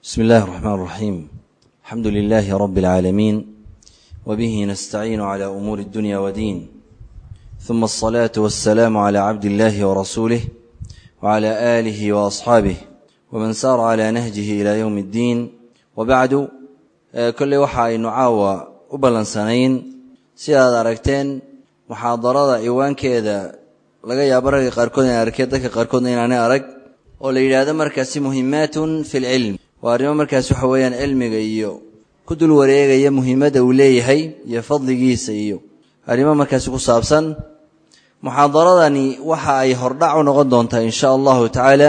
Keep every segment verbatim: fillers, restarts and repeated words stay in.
بسم الله الرحمن الرحيم. الحمد لله رب العالمين، وبه نستعين على أمور الدنيا ودين، ثم الصلاة والسلام على عبد الله ورسوله وعلى آله وأصحابه ومن سار على نهجه إلى يوم الدين. وبعد، كل وحا نعاوى أبلا سنين سيادة ركتين محاضرة إيوان كذا لغا يابرغي قاركون أركيدك قاركون إناني أرك وليلة هذا مركز مهمات في العلم، واريما مركز حويان علمي إيو كدل وريغا مهمة وليهي يفضل جيس إيو arimo markaas ku saabsan muxaadaradani waxa ay hordhac u noqon doontaa insha Allah ta'ala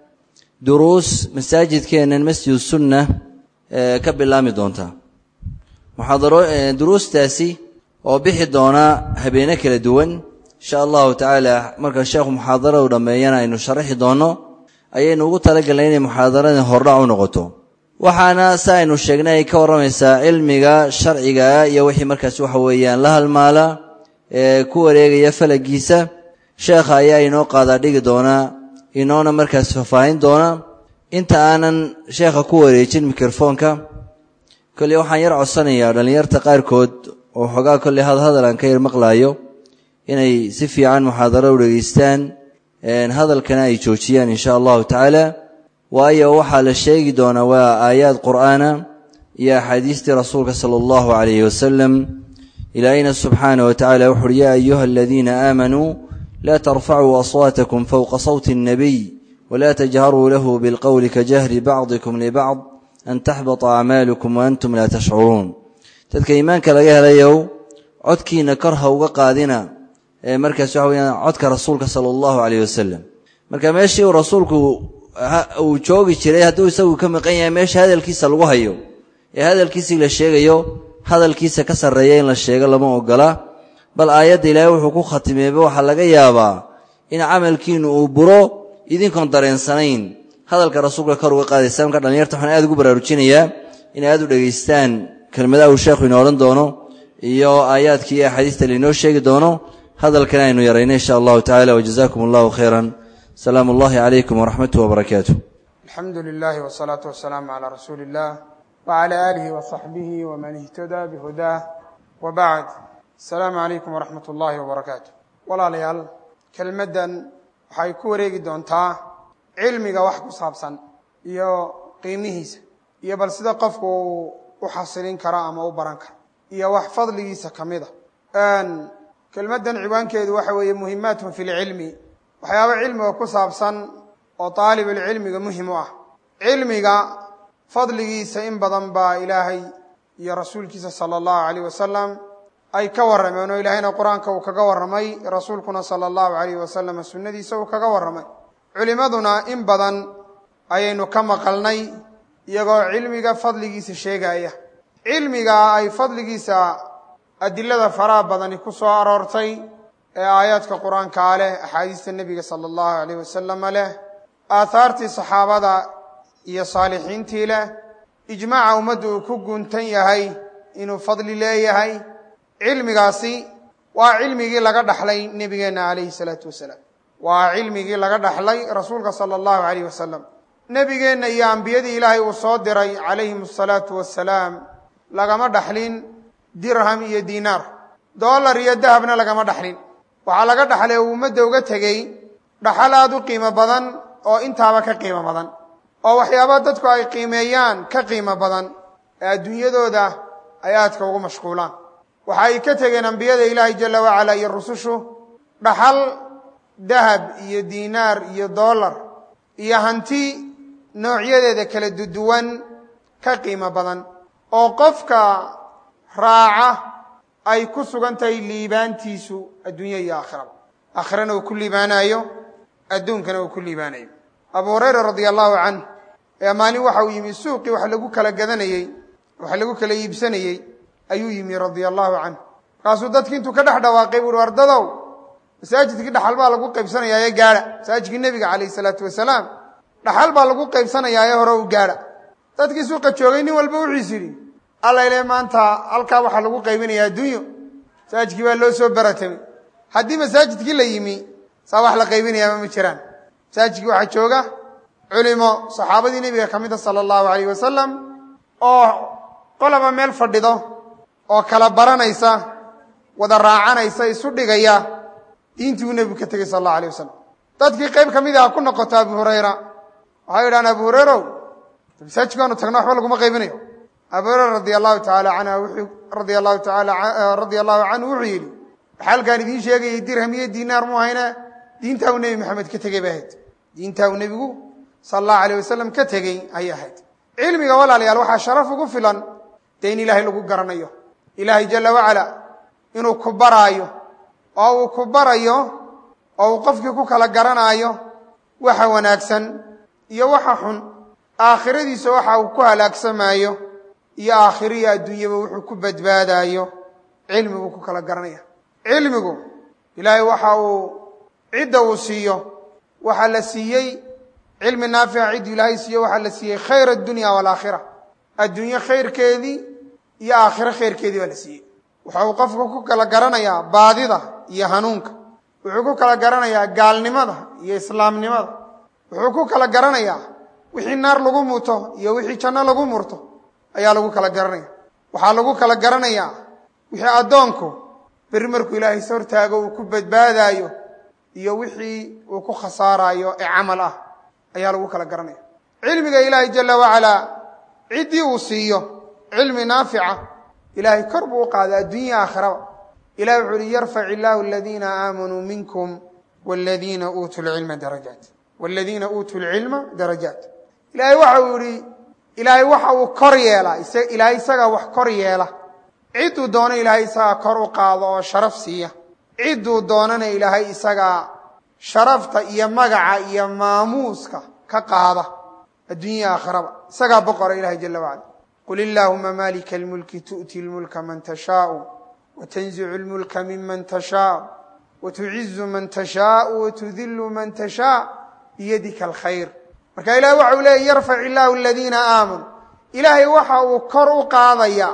duruus masaajidkeena masjid sunnah ee ka bilaami doonta muxaadaro duruustaasi oo bixi doona habeena kala duwan insha Allah ta'ala marka sheekhu muxaadarada dhameeyana aynu sharaxi doono ayaynu ugu talagalnay in muxaadarada hordhac u noqoto. waxaana saaynu sheegnay ka waramaysaa cilmiga sharciga iyo wixii markaas waxa weeyaan la halmaala ee ku wareegaya falagiisa. sheekha ayaa inoo qaada dhigi doona inoona markaas faafahin doona. inta aanan sheekha ku wareejin mikrofoonka, kulli waxaan yar codsanayaa dhalinyarta qaarkood oo xogaa kulli hadal aan ka yar maqlaayo inay si fiican muxaadaro u dhageystaan, hadalkana ay joojiyaan insha Allah ta'ala. waayo waxaa la sheegi doonaa waa aayaad qur'aana iyo axaadiistii rasuulka sala allahu calayhi wasalam. ilaahayna subxaanahu wa tacaala wuxuuhi yaa ayuha aladiina aamanuu laa tarfacuu aswaatakum fowqa sawti annabiy walaa tajharuu lahu bilqowli kajahri bacdikum libacd an taxbata acmaalukum waantum laa tashcuruun. dadka iimaanka laga helayow codkiina kor ha uga qaadina ee markaas waxa weeyaan codka rasuulka sala allahu calayhi wasalam. marka meeshii uu rasuulku uu joogi jiray hadduu isagu ka maqan yahay meesha hadalkiisa lagu hayo ee hadalkiisii la sheegayo hadalkiisa ka sarreeya in la sheego lama ogola. bal aayadda ilaahay wuxuu ku khatimeeyay waxa laga yaabaa in camalkiinu uu buro idinkoon dareensanayn hadalka rasuulka kor uga qaadaysa. marka dhalinyarta waxaan aad ugu baraarujinayaa in aad u dhageystaan kelmadaha uu sheekhu inoo odhan doono iyo aayaadkii iyo axaadiista lainoo sheegi doono. hadalkana aynu yarayna insha allahu tacaala. wajazaakum allahu khayran. السلام الله عليكم ورحمته وبركاته. الحمد لله والصلاة والسلام على رسول الله وعلى آله وصحبه ومن اهتدى بهداه وبعد. السلام عليكم ورحمة الله وبركاته. ولا ليال كلمة waxay ku wareegi doontaa cilmiga wax ku saabsan iyo qiimihiisa iyo bal sida qofku u xasilin kara ama u baran kara iyo wax fadligiisa kamida. aan kelmadan ciwaankeedu waxa weeye muhiimaatun fil ilmi, waxyaabo cilmiga ku saabsan oo طالب cilmiga muhiim u ah. cilmiga fadligiisa in badan baa ilaahay iyo rasuulkiisa sallallahu alayhi wasallam ay ka warameen oo ilaahayna quraanka uu kaga waramay, rasuulkuna sallallahu alayhi wasallam sunnadiisa uu kaga waramay. culimaduna in badan ayaynu ka maqalnay iyagoo cilmiga fadligiisa sheegaya. cilmiga ay fadligiisa adillada faraha badan ku soo aroortay ee aayaadka quraanka leh, axaadiista nabiga sallallahu alayhi wasallam leh, aathartii saxaabada iyo saalixiintii leh, ijmaaca ummaddu ku guntan yahay inuu fadli leeyahay. cilmigaasi waa cilmigii laga dhaxlay nabigeena alayhi salaatu wasalaam, waa cilmigii laga dhaxlay rasuulka sallallahu alayhi wasallam. nabigeena iyo ambiyadii ilaahay uu soo diray alayhi salaatu wasalaam lagama dhaxlin dirham iyo diinaar, dollar iyo dahabna lagama dhaxlin. waxaa laga dhaxlay ummadda uga tegay dhaxal aad u qiimo badan oo intaaba ka qiimo badan, oo waxyaabo dadku ay qiimeeyaan ka qiimo badan ee adduunyadooda ay aadka ugu mashquulaan. waxa ay ka tegeen ambiyada ilaahay jalla wa ala iyo rusushu dhaxal dahab iyo diinaar iyo dollar iyo hanti noocyadeeda kala duwan ka qiimo badan oo qofka raaca ay ku sugan tahay liibaantiisu adduunyo iyo aakhira. aakhirana uu ku liibaanayo, adduunkana uu ku liibaanayo. abu hurayra radiyallahu anhu ee maalin waxa uu yimi suuqii wax lagu kala gadanayay, wax lagu kala iibsanayay ayuu yimi radiyallahu anhu. kaasuu dadkii intuu ka dhex dhawaaqay buu wardadow masaajidkii dhaxal baa lagu qaybsanayaa ee gaara. masaajidkii nabiga calayhi salaatu wasalaam dhaxal baa lagu qaybsanayaa ee hore u gaara. dadkii suuqa joogay nin walba wuxuu yiri alla ilaa maanta halka waxa lagu qaybinayaa adduunyo, masaajidkii baa loo soo baratamay. haddii masaajidkii la yimi saa wax la qaybinayaa ma jiraan. masaajidkii waxa jooga علماء صحابة النبي كمية صلى الله عليه وسلم أو قلما ميل فردو أو كلا برانيسا ودراعانيسا يسودغيا دينتي النبي كتغي صلى الله عليه وسلم dadkii qayb kamid ah ku noqotay Abu Hurayra waxa yiraan Abu Hurayra sajkaanu tagna wax lagu ma qaybinayo Abu Hurayra radiyallahu ta'ala anhu radiyallahu ta'ala radiyallahu anhu wixii halkan idin sheegay dirham iyo diinaar mu hayna diinta uu Nabi Maxamed ka tagay baahid diinta uu Nabigu sallallahu alayhi wasallam ka tagay ay ahayd cilmiga walaalayaal waxa sharaf ugu filan teen Ilaahay lagu garanayo Ilaahay jalla wa ala inuu ku baraayo oo ku barayo oo qofkii ku kala garanayo waxa wanaagsan iyo waxa xun aakhiradiisa waxa uu ku halaagsamayo iyo aakhiriya adduunyada wuxuu ku badbaadayo cilmigu ku kala garanaya cilmigu ilaahay waxa uu cid uu siiyo waxa la siiyay cilmi naafic cid ilaahay siiyo waxa la siiyay khayr ad-dunya wal aakhirah adduunya khayrkeedii iyo aakhirah khayrkeedii waa la siiyay waxa uu qofku ku kala garanaya baadida iyo hanuunka wuxuu ku kala garanayaa gaalnimada iyo islaamnimada wuxuu ku kala garanayaa wixii naar lagu muuto iyo wixii janno lagu murto ayaa lagu kala garanaya waxa lagu kala garanayaa wixii adoonku barimarku ilaahay soo taago uu ku badbaadayo iyo wixii uu ku khasaarayo ee amal ah ayaa lagu kala garanaya cilmiga ilaahay jalla wa ala cidii uu siiyo cilmi naafica ilaahay korbu qaada adduunyo aakhirada إلهي وحولي يرفع الله الذين آمنوا منكم والذين أوتوا العلم درجات والذين أوتوا العلم درجات إلهي وحولي إلهي وحو كريالا إلهي ساقا وح كريالا عدو دون إلهي ساقا كرو قاضا شرف سيا عدو دوننا إلهي ساقا شرفت إيا مقع إيا ماموسك كقاضا الدنيا آخرة ساقا بقر إلهي جل وعلا قل اللهم مالك الملك تؤتي الملك من تشاء وتنزع الملك ممن تشاء وتعز من تشاء وتذل من تشاء بيدك الخير marka ilaahay waxa uu leeyahay yarfa illahu alladina aamanu ilaahay waxa uu kor u qaadaya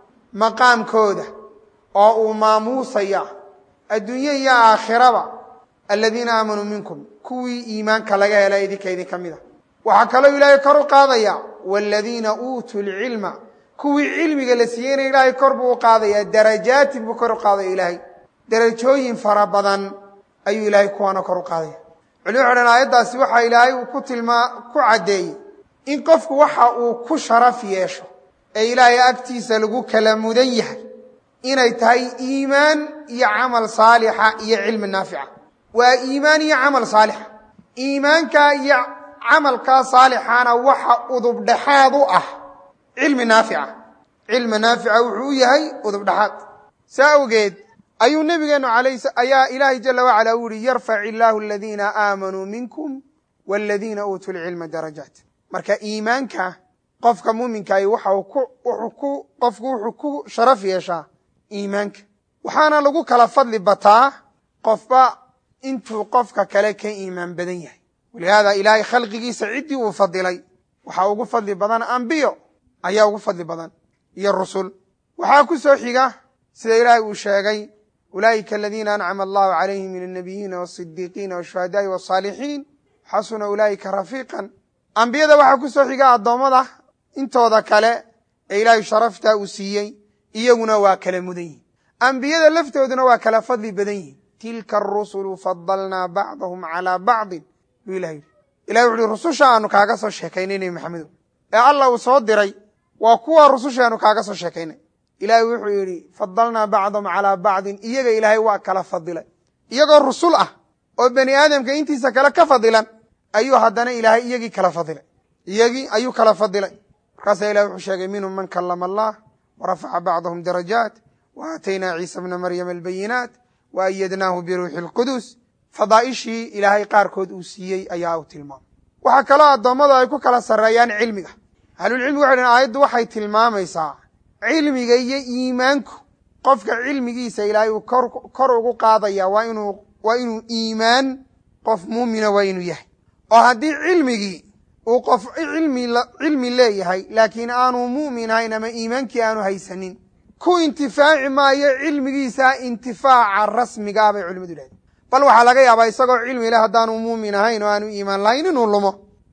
maqaamkooda oo uu maamuusaya adduunyo iyo aakhiraba alladina aamanu minkum kuwi iimaanka laga helay idinka idin kamida waxa kale ilaahay kor u qaadaya walladina uutul ilma kuwi cilmiga la siiyay ilaahay kor buu qaadaya darajaat buu kor qaadaya ilaahay darajooyin fara badan ayuu ilaahay kuwana kor u qaadaya culimada aayadaasi waxa ilaahay uu ku tilmaa ku cadeeyay in qofku waxa uu ku sharaf yeesho ee ilaahay agtiisa lagu kala mudan yahay inay tahay iimaan iyo amal saalix iyo cilmi naafic waa iimaan iyo amal saalix iimaanka iyo amalka saalixana waxa udub dhaxaad u ah علم نافع علم نافع وحويهي وذب دحات ساوجد أي النبي عليه أيا إلهي جل وعلا يرفع الله الذين آمنوا منكم والذين أوتوا العلم درجات مركا إيمانك قفك مؤمنك وحكو وحكو قفك وحكو شرف يشا إيمانك وحانا لقوك لفضل بطاع قفبا انتو قفك كلك إيمان بدنيه ولهذا إلهي خلقه سعيدي وفضلي وحاوقو فضل بدن أنبيو ayaa ugu fadli badan iyo rusul waxa ku soo xiga sida Ilaahay uu sheegay ulaayika alladina an'ama Allahu alayhim min an-nabiyyin was-siddiqin wash-shuhada'i was-salihin hasuna ulaayika rafiqan anbiyada waxa ku soo xiga adoomada intooda kale ee Ilaahay sharafta uu siiyay iyaguna waa kala mudan yihiin anbiyada laftooduna waa kala fadli badan yihiin tilka ar-rusulu faddalna ba'dahum ala ba'd Ilaahay Ilaahay wuxuu rususha aanu kaaga soo sheekaynay Maxamed ee Allah uu soo diray وكوا رسوشانو كاغا سو شيكاynay ilaahay wuxuu yiri fadalna ba'dhum ala ba'd iyaga ilaahay waa kala fadilay iyaga rusul ah oo bani aadamka intiisa kala ka fadilan ayuu hadana ilaahay iyagi kala fadilay iyagi ayuu kala fadilay markaas ilaahay wuxuu sheegay minhum man kallama Allah wa rafa'a ba'dhum darajat wa atayna Isa ibn Maryam al-bayyinat wa ayyadnahu bi ruhil qudus fadaishi ilaahay qaarkood uu siiyay ayaa uu tilmaamay waxa kala adoomada ay ku kala sareeyaan cilmiga halul cilmi waxaan aayadu waxay tilmaamaysaa cilmiga iyo iimaanku qofka cilmigiisa ilaahay uu kor kor ugu qaadaya waa inuu waa inuu iimaan qof muumina waa inuu yahay oo hadii cilmigi uu qof cilmi cilmi leeyahay laakiin aanu muumin ahayn ama iimaankii aanu haysanin ku intifaaci maayo cilmigiisa intifaaca rasmiga ah bay culimadu leedahay bal waxa laga yaabaa isagoo cilmi leh hadaanu muumin ahayn oo aanu iimaan lahayn inuu lumo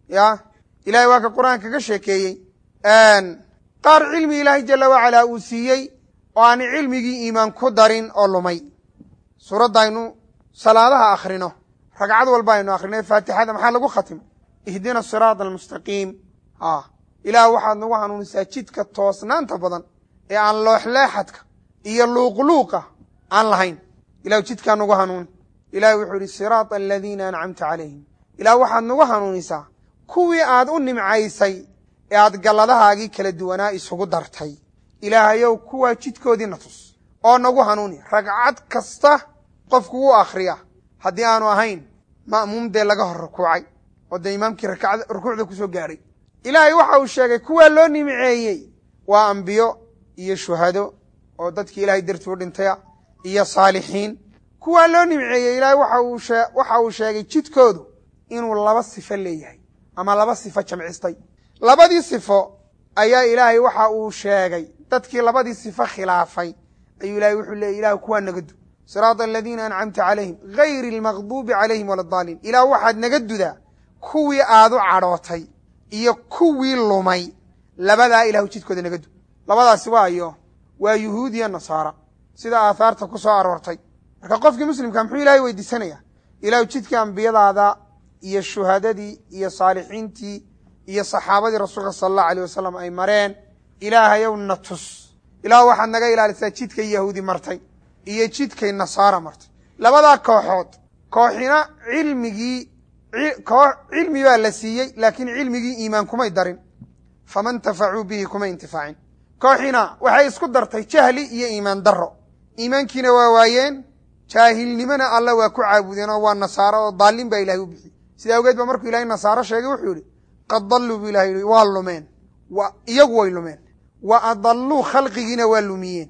ya ilaahay waa ka qur'aanka ka sheekeeyey qaar cilmi ilaahay jalla wacalaa uu siiyey oo aan cilmigii iimaan ku darin oo lumay suuraddaynu salaadaha akhrino ragcad walba aynu akhrino faatixada maxaa lagu khatimay ihdina siraada almustaqiim ilaah waxaad nagu hanuunisaa jidka toosnaanta badan ee aan looxleexadka iyo luuqluuqa aan lahayn ilah jidkaa nagu hanuuni ilahi wuxuu yidhi siraata aladiina ancamta calayhim ilaah waxaad nagu hanuunisaa kuwii aad u nimcaysay ee aad galladahaagii kala duwanaa isugu dartay ilaahayow kuwaa jidkoodiina tus oo nagu hanuuni ragcad kasta qofku wuu akhriya haddii aanu ahayn ma'muum dee laga hor rukuucay oo dee imaamkii rukuucda ku soo gaadhay ilaahay waxa uu sheegay kuwaa loo nimceeyey waa ambiyo iyo shuhado oo dadkii ilaahay dartii u dhintaya iyo saalixiin kuwaa loo nimceeyey ilaahay waxa uu sheegay jidkoodu inuu laba sifo leeyahay ama laba sifo jamcistay labadii sifo ayaa ilaahay waxa uu sheegay dadkii labadii sifo khilaafay ayuu ilaahay wuxuu leeyay ilah kuwaa naga du siraata aladiina ancamta calayhim gayri almaqduubi calayhim wala daaliin ilaah waxaad naga dudaa kuwii aad u cadhootay iyo kuwii lumay labadaa ilahu jidkooda naga du labadaasi waayo waa yuhuud iyo nasaara sida aahaarta ku soo aroortay marka qofkii muslimka muxuu ilaahay weydiisanayaa ilahu jidkii ambiyadaada iyo shuhadadii iyo saalixiintii iyo saxaabadii rasuulka sala allahu alayh wasalam ay mareen ilaahayow na tus ilaah waxaad naga ilaalisaa jidkay yahuudi martay iyo jidkay nasaara martay labadaa kooxood kooxina cilmigii cilmi baa la siiyey laakiin cilmigii iimaan kumay darin fama intafacuu bihi kuma intifaacin kooxina waxay isku dartay jahli iyo iimaan daro iimaankiina waa waayeen jaahilnimona alla waa ku caabudeen oo waa nasaaro oo daalin baa ilahay u bixiyey sidaa awgeed ba markuu ilahay nasaaro sheegay wuxuu yidhi qad dalluu bu ilahay yidhi waa lumeen iyagu way lumeen wa adalluu khalqigiina waa lumiyeen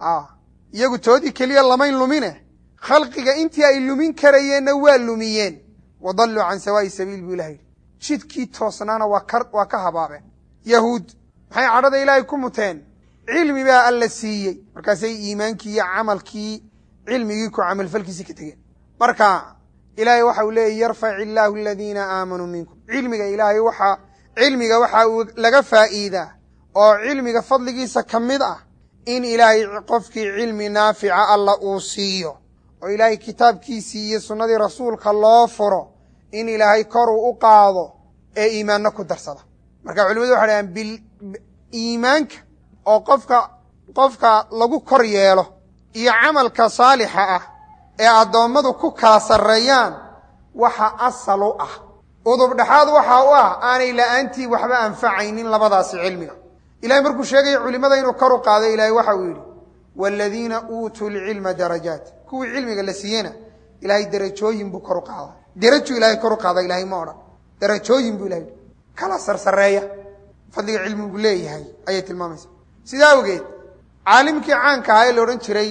iyagu toodii keliya lamayn lumine khalqiga intii ay lumin karayeenna waa lumiyeen wadalluu can sawaa'i sabiil buu ilahay yidhi jidkii toosnaana waa ka habaabeen yahuud maxay cadhada ilaahay ku muteen cilmi baa alla siiyey markaasay iimaankii iyo camalkii cilmigii ku camalfalkiisii ka tegeen marka ilaahay waxa uu leeyay yarfac illaahu aladiina aamanuu minkum cilmiga ilaahay waxa cilmiga waxa uu laga faa'iidaa oo cilmiga fadligiisa ka mid ah in ilaahay qofkii cilmi naafica alla uu siiyo oo ilaahay kitaabkiisii iyo sunnadii rasuulka loo furo in ilaahay kor uu u qaado ee iimaanna ku darsada marka culimadu waxay dhahaan bil iimaanka oo qofka qofka lagu kor yeelo iyo camalka saalixa ah ee addoommadu ku kala sarreeyaan waxa asal u ah udub dhexaad waxa u ah aanay la'aantii waxba anfacaynin labadaasi cilmiga ilahay markuu sheegaya culimada inuu kor u qaaday ilaahay waxa uu yidhi waaladiina uutuu lcilma darajaat kuwii cilmiga la siiyena ilaahay derajooyin buu kor u qaadaa derajo ilaahay kor u qaada ilaahay ma odhan derajooyin buu ilahay kala sarsareeya fadliga cilmigu leeyahay ayay tilmaamaysaa sidaa awgeed caalimkii caanka ahaa ee la odhan jiray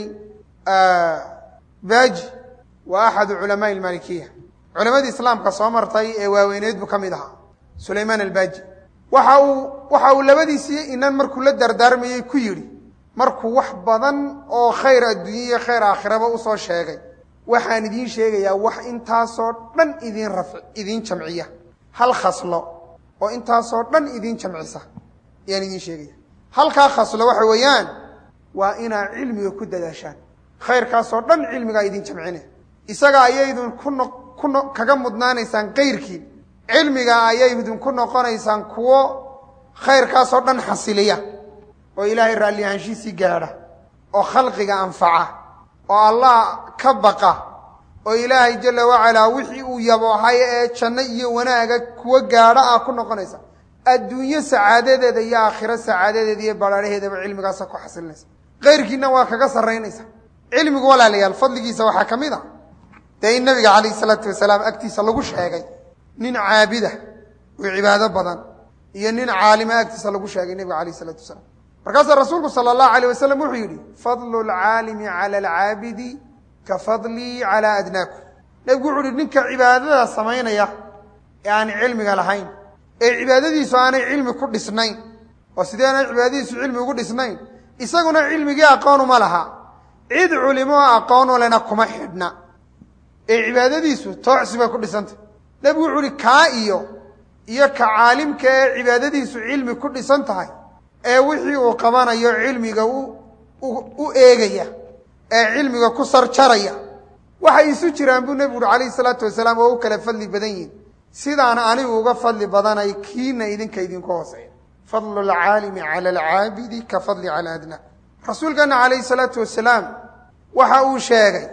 baji waa axadu culamaai almalikiya culamadii islaamka soo martay ee waaweyneed buu ka mid ahaa sulaymaan albaji waxa uu waxa uu labadiisii inan markuu la dardaarmayey ku yidhi markuu wax badan oo khayr adduunya iyo khayr aakhiraba usoo sheegay waxaan idiin sheegayaa wax intaasoo dhan idin rafci idiin jamciya hal khaslo oo intaasoo dhan idiin jamcisa ayaan idiin sheegaya halkaa khaslo waxa weeyaan waa inaad cilmiga ku dadaashaan khayrkaasoo dhan cilmigaa idin jamcine isaga ayaydun kuno kuno kaga mudnaanaysaan kayrkii cilmiga ayaydun ku noqonaysaan kuwo khayrkaasoo dhan xasiliya oo ilaahay raalli ahaanshiisii gaadha oo khalqiga anfaca oo allah ka baqa oo ilaahay jalla wacalaa wixii uu yaboohay ee janno iyo wanaaga kuwa gaadha ah ku noqonaysa adduunyo sacaadadeeda iyo aakhiro sacaadadeeda iyo baraaraheedaba cilmigaasa ku xasilinaysa kayrkiina waa kaga sarraynaysa cilmigu walaalayaal fadligiisa waxaa ka mid a dee in nabiga calayhi salaatu wasalaam agtiisa lagu sheegay nin caabida oo cibaado badan iyo nin caalima agtiisa lagu sheegay nabiga calayhi salaatu wasalaam markaasaa rasuulku sala allahu alayh wasalam wuxuu yidhi fadlu alcaalimi cala alcaabidi ka fadlii calaa adnaakum nabigu wuxuu yihi ninka cibaadada samaynaya ee aan cilmiga lahayn ee cibaadadiisu aanay cilmi ku dhisnayn oo sidee aanay cibaadadiisu cilmi ugu dhisnayn isaguna cilmigii aqoonuma laha cid culimo aqoon u lena kuma xidhna ee cibaadadiisu tooxsi bay ku dhisantay nabigu wuxuu ihi kaa iyo iyo ka caalimka ee cibaadadiisu cilmi ku dhisan tahay ee wixii uu qabanayo cilmiga u u eegaya ee cilmiga ku sarjaraya waxay isu jiraan buu nabigu calayhi salaatu wasalaam oo u kala fadli badan yihiin sidaan anigu uga fadli badanay kiina idinka idinku hooseeya fadlu alcaalimi cala alcaabidi ka fadli cala adna rasuulkana calayhi salaatu wasalaam waxa uu sheegay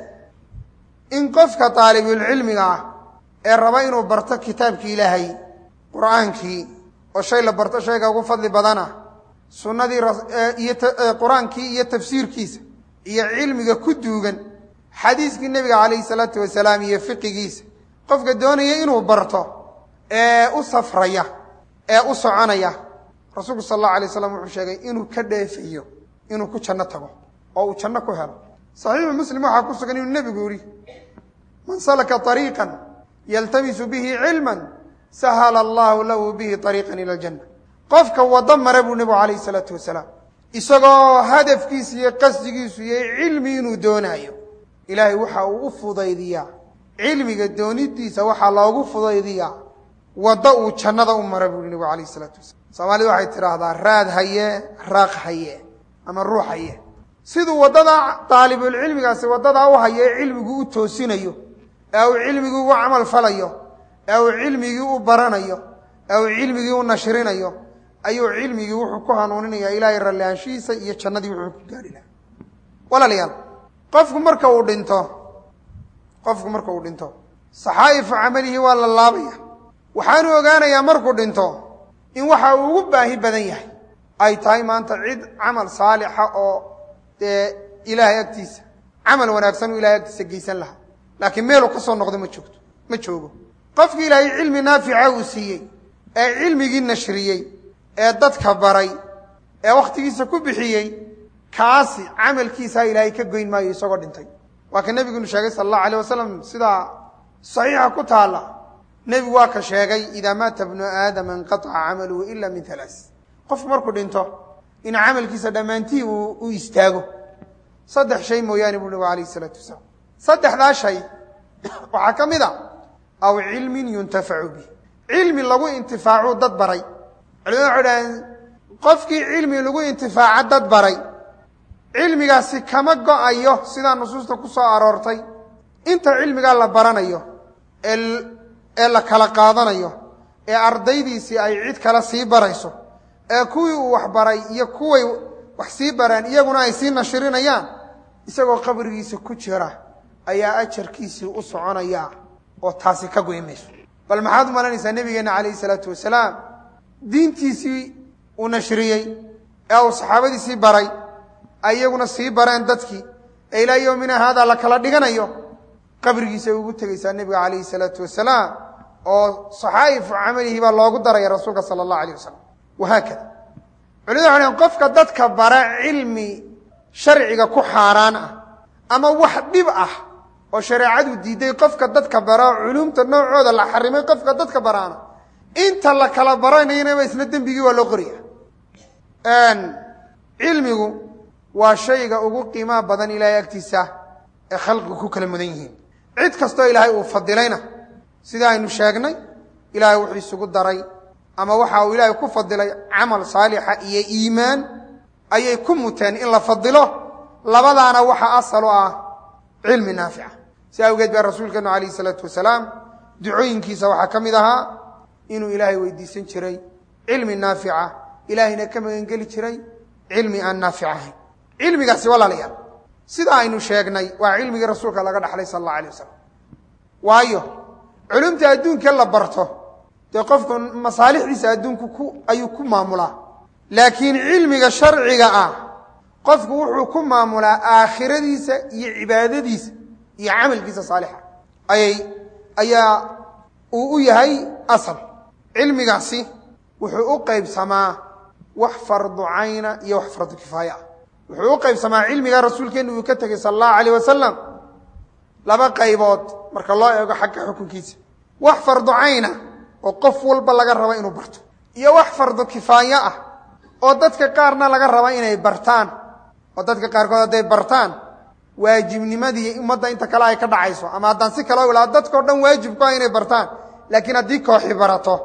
in qofka taalibulcilmiga ah ee raba inuu barto kitaabkii ilaahay qur'aankii oo shay la barto shayga ugu fadli badana sunnadii iyo qur'aankii iyo tafsiirkiisa iyo cilmiga ku duugan xadiiskii nebiga calayhi salaatu wasalaam iyo fiqigiisa qofka doonaya inuu barto ee u safraya ee u soconaya rasuulku sal allahu alay wasalam wuxuu sheegay inuu ka dheefayo inuu ku janno tago oo uu janno ku helo saxiixu muslim waxaa ku sugan inuu nebigu yidhi man salaka طariiqan yaltamisu bihi cilman sahala allahu lahu bihi طariiqan ila aljanna qofka waddo mare buu nebigu calayhi salaatu wasalaam isagoo hadafkiisa iyo qasdigiisu iyo cilmi inuu doonaayo ilaahay waxa uu u fudaydiyaa cilmiga doonidiisa waxaa loogu fudaydiyaa waddo uu jannada u mara buu nebigu calayhi salaatu wasalaam soomaalida waxay tidhaahdaa raad haye raaq haye ama ruux haye siduu waddada daalibulcilmigaasi waddadaa u haye ee cilmigu u toosinayo ee uu cilmigii ugu camal falayo ee uu cilmigii u baranayo ee uu cilmigii u nashrinayo ayuu cilmigii wuxuu ku hanuuninayaa ilaahay rallaanshihiisa iyo jannadii wuxuu ku gaadhi lahaa walaalayaal qofku marka uu dhinto qofku marka uu dhinto saxaa'ifu camalihi waa la laabaya waxaanu ogaanayaa markuu dhinto in waxa uu ugu baahi badan yahay ay tahay maanta cid camal saalixa oo dee ilaahay agtiisa camal wanaagsan uu ilahay agtiisa geysan lahaa laakiin meeluu ka soo noqdo ma joogto ma joogo qofkii ilaahay cilmi naafica uu siiyey ee cilmigii nashriyey ee dadka baray ee wakhtigiisa ku bixiyey kaasi camalkiisaa ilaahay ka goyn maayo isagoo dhintay waa ka nebigunu sheegay sala allahu alayh wasalam sidaa saxiixa ku taalla nebigu waa ka sheegay idaa maata bnu aadama inqataca camaluhu ila min halaas qofku markuu dhinto in camalkiisa dhammaantii uu u istaago saddex shay mooyaane buu nebigu calayhi isalaatu wasalaam saddexdaa shay waxaa ka mid a aw cilmin yuntafacu bih cilmi lagu intifaacuu dad baray culimada waxay dhaheen qofkii cilmi lagu intifaaco dad baray cilmigaasi kama go-ayo sidaa nusuusta ku soo aroortay inta cilmigaa la baranayo ee ee la kala qaadanayo ee ardaydiisii ay cid kale sii barayso ee kuwii uu wax baray iyo kuway wax sii baraan iyaguna ay sii nashirinayaan isagoo qabrigiisa ku jira ayaa ajarkiisii u soconaya oo taasi ka goy mayso bal maxaad u malanaysaa nebigeenna calayhi salaatu wasalaam diintiisii uu nashriyey ee uu saxaabadiisii baray ay iyaguna sii bareen dadkii ee ilaa yowmina haadaa la kala dhiganayo qabrigiisa ay ugu tegaysaa nebiga calayhi salaatu wasalaam oo saxaa'ifu camalihi baa loogu daraya rasuulka sala allahu alayh wasalam wahaakada culimadu waxay dhaheen qofka dadka bara cilmi sharciga ku xaaraan ah ama wax dhib ah oo shareecadu diiday qofka dadka bara culumta noocooda la xarimay qofka dadka baraana inta la kala baranayna isna dembigii waa loo qoriya cilmigu waa shayga ugu qiimaha badan ilaahay agtiisa ee khalqigu ku kala mudan yihiin cid kastoo ilaahay uu fadilayna sida aynu sheegnay ilaahay wuxuu isugu daray ama waxa uu ilaahay ku fadilay camal saalixa iyo iimaan ayay ku muteen in la fadilo labadaana waxa asal u ah cilmi naafica si awgeed baa rasuulkeenu calayhi salaatu wasalaam ducooyinkiisa waxaa ka mid ahaa inuu ilaahay weydiisan jiray cilmi naafica ilaahayna ka magangeli jiray cilmi aan naafic ahayn cilmigaasi walaalayaal sida aynu sheegnay waa cilmigii rasuulka laga dhaxlay sala allahu alayh wasalam waayo culumta adduunka la barto dee qofku masaalixdiisa adduunku ku ayuu ku maamulaa laakiin cilmiga sharciga ah qofku wuxuu ku maamulaa aakhiradiisa iyo cibaadadiisa iyo camalkiisa saalixa ayay ayaa uu u yahay asal cilmigaasi wuxuu u qaybsamaa wax fardu cayna iyo wax fardu kifaaya ah wuxuu u qaybsamaa cilmiga rasuulkeenu uu ka tegey sala allahu alayh wasalam laba qaybood marka loo eego xagga xukunkiisa wax fardu cayna oo qof walba laga rabo inuu barto iyo wax fardu kifaaya ah oo dadka qaarna laga raba inay bartaan oo dadka qaarkood hadday bartaan waajibnimadii ummadda inta kale ay ka dhacayso ama haddaan si kale ilaa dadkao dhan waajib ku ah inay bartaan laakiin haddii kooxi barato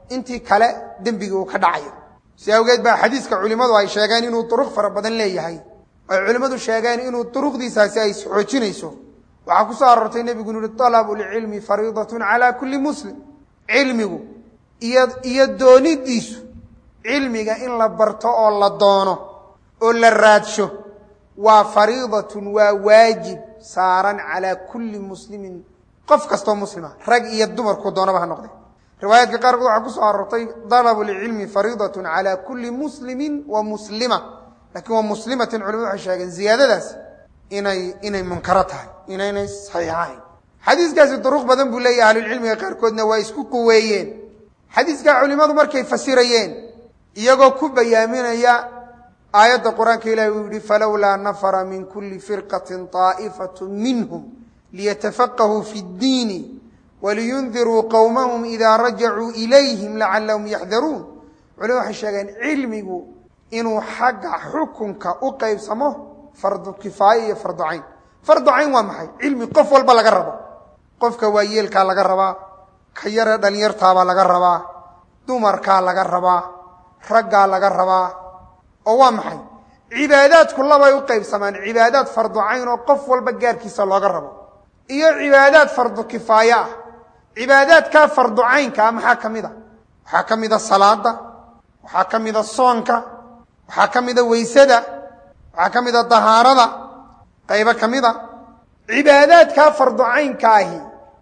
intii kale dembiga uu ka dhacayo si awgeed baa xadiiska culimadu ay sheegeen inuu turuq fara badan leeyahay ay culimadu sheegeen inuu turuqdiisaasi ay xoojinayso waxa ku soo aroortay nabigu inuu talabul ilmi fariidatun ala kulli muslim ilmigu iyo iyo doonidiisu ilmiga in la barto oo la doono oo la raadsho waa fariidatun waa waajib saaran ala kulli muslimin qof kasto muslima rag iyo dumar ku doonaba ha noqday riwaayadka qaar waxa ku soo aroortay talabul ilmi fariidatun ala kulli muslimin wa muslima laakiin waa muslimatin culimadu waxay sheegeen ziyadadaas inay inay munkar tahay inay saxiixayn xadiiskaasi duruq badan buu leeyahay ahlul cilmiga qaar koodna waa isku quweeyeen xadiiska culimadu markay fasirayeen iyagoo ku bayaaminaya aayadda quraanka ilaahay uu yiri falawla nafara min kulli firqatin ta'ifatun minhum liyatafaqahu fi ad-din waliyunziru qawmahum idha raja'u ilayhim la'allahum yahdharun culimadu waxay sheegeen cilmigu inuu xagga xukunka u qaybsamo fardu kifaaya iyo fardu ayn fardu ayn waa maxay cilmi qof walba laga rabo qofka waayeelka laga rabaa ka yara dhalinyartaaba laga rabaa dumarka laga rabaa ragga laga rabaa oo waa maxay cibaadaadku laba ay u qaybsamaan cibaadaad fardu ayn oo qof walba gaarkiisa looga rabo iyo cibaadaad fardu kifaaya cibaadaadka fardu aynka maxaa kamida waxa kamida salaada waxa kamida soonka waxa kamida weysada waxa kamida tahaarada qayba kamida cibaadaadka fardu aynka ahi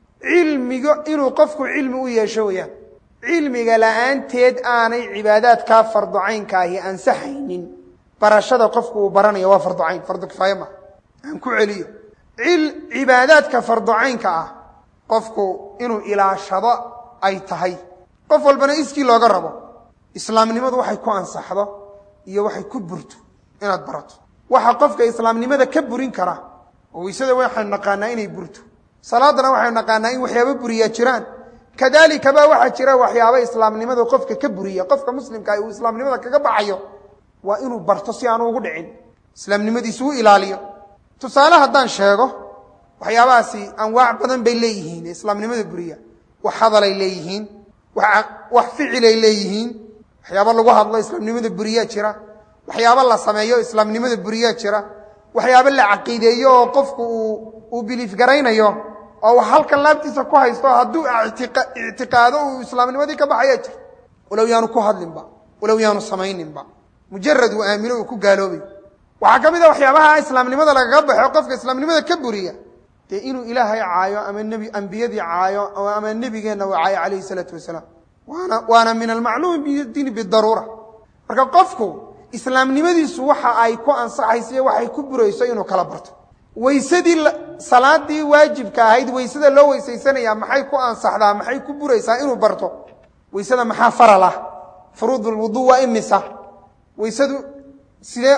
cilmiga inuu qofku cilmi u yeesho weeyaan cilmiga la'aanteed aanay cibaadaadka fardu aynka ahi ansaxaynin barashada qofku uu baranayo waa fardu ayn fardu kifaaya ma aan ku celiyo il cibaadaadka fardu aynka ah qofku inuu ilaashado ay tahay qof walbana iskii looga rabo islaamnimadu waxay ku ansaxdo iyo waxay ku burto inaad barato waxa qofka islaamnimada ka burin kara oo weysada waxaan naqaanaa inay burto salaadana waxaan naqaanaa in waxyaabo buriya jiraan kadalika ba waxa jira waxyaabo islaamnimada qofka ka buriya qofka muslimka ay uu islaamnimada kaga baxayo waa inuu barto si aan ugu dhicin islaamnimadiisu u ilaaliyo tusaale haddaan sheego waxyaabaasi anwaac badan bay leeyihiin islaamnimada buriya wax hadal ay leeyihiin wax wax ficil ay leeyihiin waxyaabo lagu hadlo islaamnimada buriya jira waxyaabo la sameeyo islaamnimada buriya jira waxyaabo la aqiideeyo oo qofku uu belief garaynayo oo halkan laabtiisa ku haysto haduu i'tiqaado uu islaamnimadii ka baxaya jir walaw yaanu ku hadlinba walaw yaanu samayninba mujarrad uu aamino uu ku gaaloobay waxa kamid ah waxyaabaha islaamnimada laga baxo qofka islaamnimada ka buriya te inuu ilaahay caayo ama nabi anbiyadii caayo ama nabigeena waa caayo alayhi salatu wasalaam waana waana min al-ma'lum bi din bi darura marka qofku islaamnimadiisu waxa ay ku ansaxayso waxay ku burayso inuu kala barto weysadii salaadii waajibka ahayd weysada loo weysaysanaya maxay ku ansaxdaa maxay ku buraysaa inuu barto weysada maxaa farala furuudul wudu wa imisa weysadu sida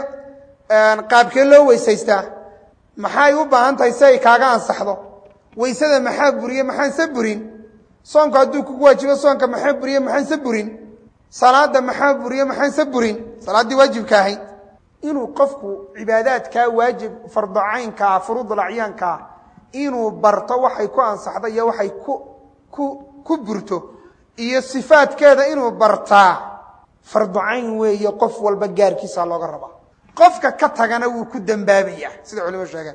qaabkee loo weysaystaa maxay u baahan tahay si ay kaaga ansaxdo weysada maxaa buriye maxaan saburin soonka haduu ku waajibo soonka maxaa buriye maxaan saburin salaada maxaa buriye maxaan saburin salaadii waajibka ahayd inuu qofku cibaadaadka waajib fardu aynka furuudul a'yaanka inuu barto waxay ku ansaxdo iyo waxay ku ku ku burto iyo sifaadkeeda inuu bartaa fardu ayn weeye qof walba gaarkiisa looga rabaa qofka ka tagana wuu ku dambaabaya sida culimadu sheegaan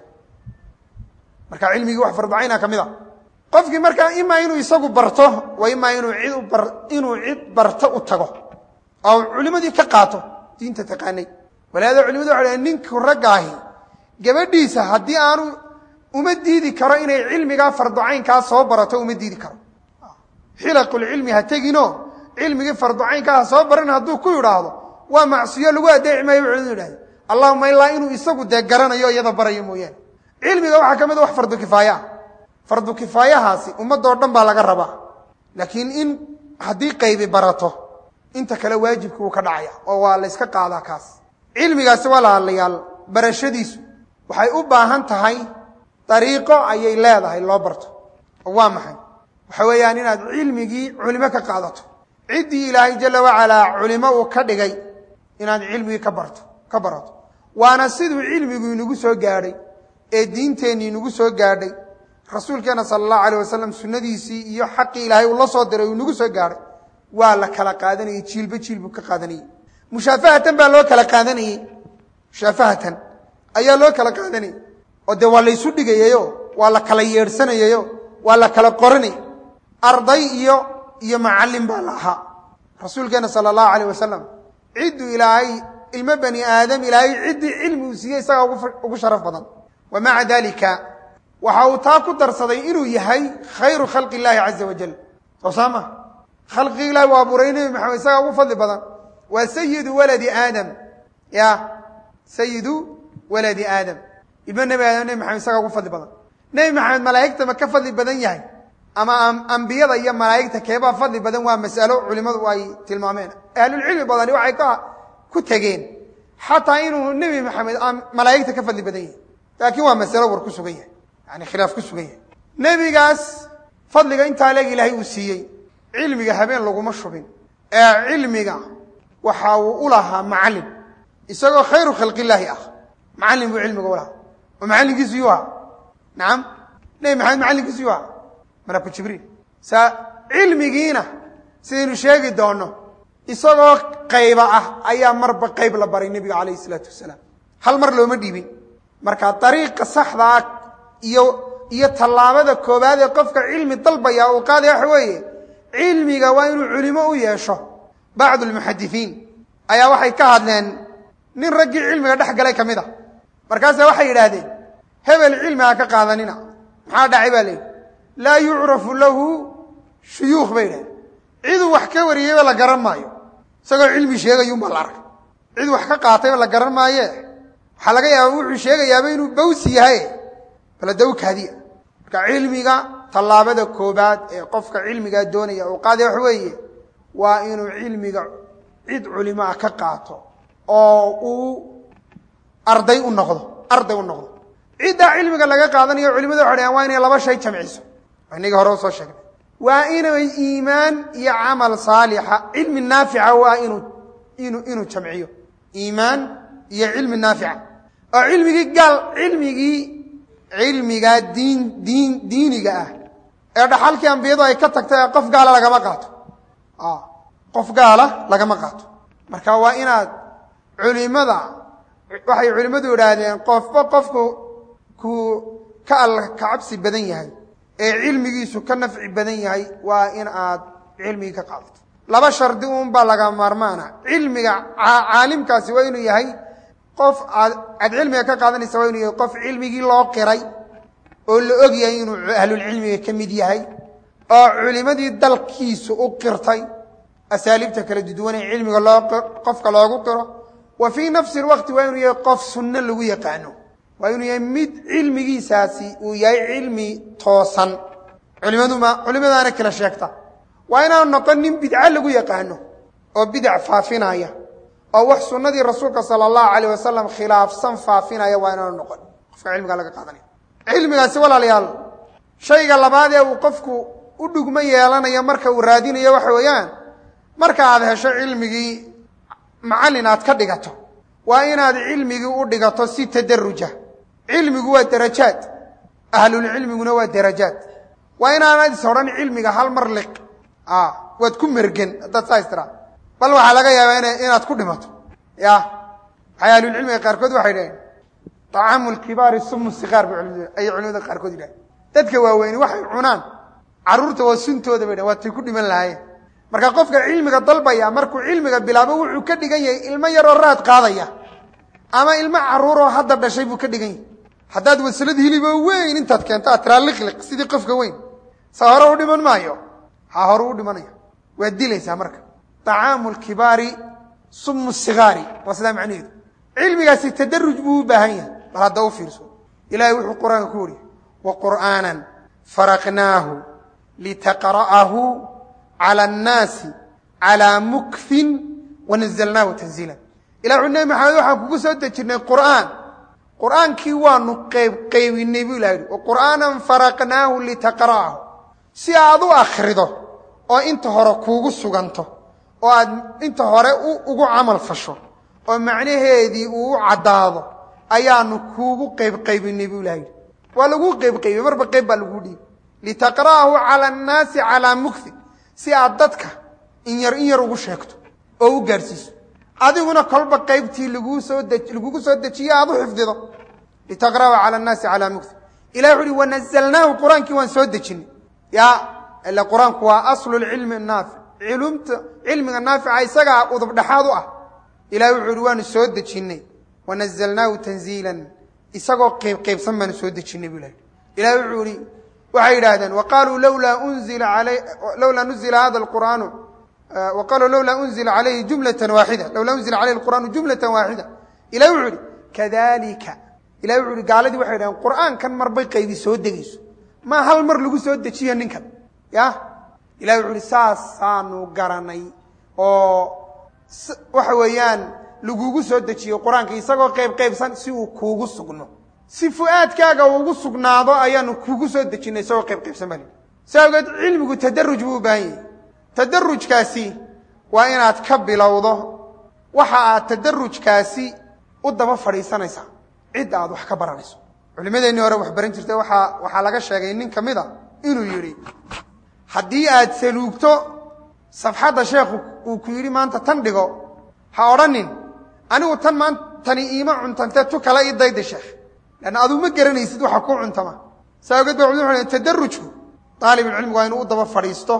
marka cilmigu wax fardu ayna kamida qofkii marka ima inuu isagu barto waa ima inuu cid u bar inuu cid barto u tago oo culimadii ka qaato diinta taqaanay walaada culimadu waxay ninku ragaahi gabadhiisa hadii aanu uma diidi karo inay cilmiga fardu aynka soo barato uma diidi karo xilaqul ilmi ha tagino cilmiga fardu aynka soo baran haduu ku yiraahdo waa macsiyo lagu adeecmay wuxuu yiraahdaa allahumma illa inuu isagu de garanayo iyada barayo mooyaan cilmiga waxa kamid wax fardu kifaaya fardu kifaayahaasi ummadoo dhan baa laga rabaa laakiin in hadii qaybi barato inta kale waajibku uu ka dhacaya oo waa la iska qaadaa kaas cilmigaasi walaalayaal barashadiisu waxay u baahan tahay dariiqo ayay leedahay loo barto waa maxay waxa weeyaan inaad cilmigii culimo ka qaadato cidii ilaahay jalla wa ala culimo uu ka dhigay inaad cilmigi ka barto ka barato waana sidoo cilmigu inagu soo gaaray ee diinteeni inagu soo gaadhay rasuulkeena sallallahu alayhi wasallam sunnadiisi iyo xaqi ilaahay uu la soo diray inagu soo gaaray waa la kala qaadanayay jiilba jiilbu ka qaadanayay mushaafahatan baa loo kala qaadanayay mushaafahatan ayaa loo kala qaadanayay oo de waa la isu dhigayayo waa la kala yeersanayayo waa la kala qoranay arday iyo iyo macallin baa lahaa rasuulkeena sallallahu alayhi wasallam ciidu ilaahay ilma bani aadam ilaahay ciidi cilmi uu siiyay isaga ugu sharaf badan wama dalika waxa uu taa ku darsaday inuu yahay khayru khalqi illaahi azza wajal wasama khalqi illaahi wa burayni maxamed isaga ugu fadli badan wa sayyidu waladi aadam ya sayyidu waladi aadam ibn nabi aadam maxamed isaga ugu fadli badan nabi maxamed malaa'ikta ma ka fadli badan yahay ama anbiyada iyo malaa'ikta keeba fadli badan waa mas'alo culimadu ay tilmaameen ahlul ilmi badani waxay ka ku tageen hatta inuu nabi maxamed malaa'ikta ka fadli badan yahay laakiin waa mas'alo war ku sugan yahay yani khilaaf ku sugan yahay nabigaas fadliga inta leeg ilaahay uu siiyay cilmiga habeen lagu ma shubin ee cilmiga waxa uu u lahaa macallin isagoo khayru khalqi illaahi ah macallin buu cilmiga u lahaa oo macallinkiisu yuha naam nabi maxamed macallinkiisu yuha malaku jibriil sa cilmigiina sidaynu sheegi doono isagoo qayba ah ayaa marba qayb la baray nabiga calayhi salaatu wasalaam hal mar looma dhiibin marka dariiqa saxda iyo iyo talaabada koobaad ee qofka cilmi dalbaya uu qaaday wax weeye cilmiga waa inuu culimo u yeesho bacd almuhaddithiin ayaa waxay ka hadleen nin ragii cilmiga dhex galay kamida markaas waxay yiraahdeen hebel cilmiga ka qaadanina maxaa dhacay baa leeyahay la yu'rafu lahu shuyuukh bayna ciidu wax ka wariyay la garan maayo isagoo cilmi sheegayo ma la arag cid wax ka qaatay la garan maayo waxa laga yaabaa wuxuu sheegayaa inuu bawsi yahay bal dawkaadiya marka cilmiga talaabada koobaad ee qofka cilmiga doonaya oo qaaday wax weeye waa inuu cilmiga cid culimo ka qaato oo uu arday u noqdo arday u noqdo cida cilmiga laga qaadanayo culimadu waxay waa inay laba shay jamciso aniga hore soo sheegnay waa inuu iimaan iyo amal saalixa ilmi naafica waa inuu inuu inuu jamciyo iimaan iyo ilmi naafica oo cilmigi gal cilmigi cilmiga diin diin diiniga ah ee dhaxalkii ambiyadu ay ka tagtay qof gaala laga ma qaato ah qof gaala laga ma qaato marka waa inaad culimada waxay culimadu yiraahdeen qofba qofku ku ka Allah ka cabsi badan yahay ee cilmigiisu ka nafci badan yahay waa in aad cilmiga ka qaadato laba shardi uun baa laga maarmaana cilmiga caalimkaasi waa inuu yahay qof aad cilmiga ka qaadanaysa waa inuu yahay qof cilmigii loo qiray oo la og yahay inuu ahlul cilmiga ka mid yahay oo culimadii dalkiisu u qirtay asaaliibta kala duwan ee cilmiga loo qofka loogu qiro wa fi nafsi alwaqti waa inuu yahay qof sunna lagu yaqaano waa inuu yahay mid cilmigiisaasi uu yahay cilmi toosan culimadu ma culimadaana kala sheegta waa inaan noqon nin bidca lagu yaqaano oo bidca faafinaya oo wax sunnadii rasuulka sallallahu alayhi wasallam khilaafsan faafinaya waa inaan noqon qofka cilmiga laga qaadanay cilmigaasi walaalayaal shayga labaad ee uu qofku u dhugma yeelanayo marka uu raadinayo waxa weeyaan marka aad hesho cilmigii macallin aad ka dhigato waa inaad cilmigii u dhigato si tadarruja cilmigu waa darajaad ahlul cilmiguna waa darajaad waa inaanad sooran cilmiga hal mar liq ah wad ku mergen dad saystira bal waxa laga yaabaa inaad ku dhimato ya ahlul cilmiga qaar kood waxay dhaheen taamul kibar sumu sigar ay culimada qaar kood dhaheen dadka waaweyn waxay cunaan caruurta waa suntooda bay waa ku dhiman lahaayeen marka qofka cilmiga dalbaya markuu cilmiga bilaabo wuxuu ka dhigan yahay ilmo yar oo raad qaadaya ama ilmo caruur oo hadda dhashay buu ka dhigan yahay haddaad wasalad hiliba weyn intaad keento atraliqliq sidii qofka weyn sawaro u dhiman maayo ha hore u dhimanaya waa dilaysaa marka taamul kibari sumu sigari wasla macnihiidu cilmigaasi tadarruj buu u baahan yahay bal hadda u fiirso ilaahay wuxuu quraanka ku wariyo wa qur'aanan faraqnaahu litaqra'ahu على الناس على مكث ونزلناه تنزيلا إلى عنا محمد وحنا كوكو سو دجنay qur'aan qur'aankii waanu qayb qaybinay buu ilaahay oo qur'aanan faraqnaahu litaqra'ahu si aad u akhrido oo inta hore kuugu suganto oo aad inta hore ugu amal fasho oo macnaheedii uu cadaado ayaanu kuugu qayb qaybinay buu ilaahay waa lagu qayb qaybay marba qayb baa lagu dhigay litaqra'ahu 'ala an-naasi 'ala mukth si aad dadka in yar in yar ugu sheegto oo u gaarsiiso adiguna kolba qaybtii lagu soo dej lagu soo dejiyo aad u xifdido litaqra'u 'ala an-nasi 'ala mukth ilaahi wali wanazalnaahu quraanki waan soo dejin ya ila quraanku waa aslu al-ilm an-nafi ilmta ilmiga nafi'a isaga udub dhaxaad u ah ilaahi wali waan soo dejinay wanazalnaahu tanzilan isagoo qayb qaybsan baan soo dejinay bilaahi ilaahi wali waxay yiraahdeen waqaalu lawla unzila alay lawla nuzila hada al-qur'an وقالوا لولا أنزل عليه جملة واحدة لولا أنزل عليه القرآن جملة واحدة إلى وعلي كذلك إلى وعلي قال لي واحد القرآن كان مربي قيدي سود دقيس ما هل مر لقو سود دقيس ننكب يا إلى وعلي ساس سانو قرني أو وحويان لقو سود دقيس القرآن كي سقوا قيب قيب سان سو كوجو سقنا سفؤات كاجا وجو سقنا ضا أيان كوجو سود دقيس سو قيب قيب سمالي سأقول علم قلت تدرج بو باين تدرج كاسي وإنات كبلوضه وحا تدرج كاسي قدام فريسانيسا عدة عاد وحكا برانيسو علماء إنه يروح برنترته وحا وحا لغا شاقينين كميدا إنه يري حدي آد سلوكتو صفحة شيخ وكيري ما أنت تندقو حاورانين أنا وطن ما أنت تاني إيما عنتانتو كلا إيدايد الشيخ لأن أدو مقرن يسيدو حكو عنتما سأقول بعضهم تدرجه طالب العلم وإنه قدام فريستو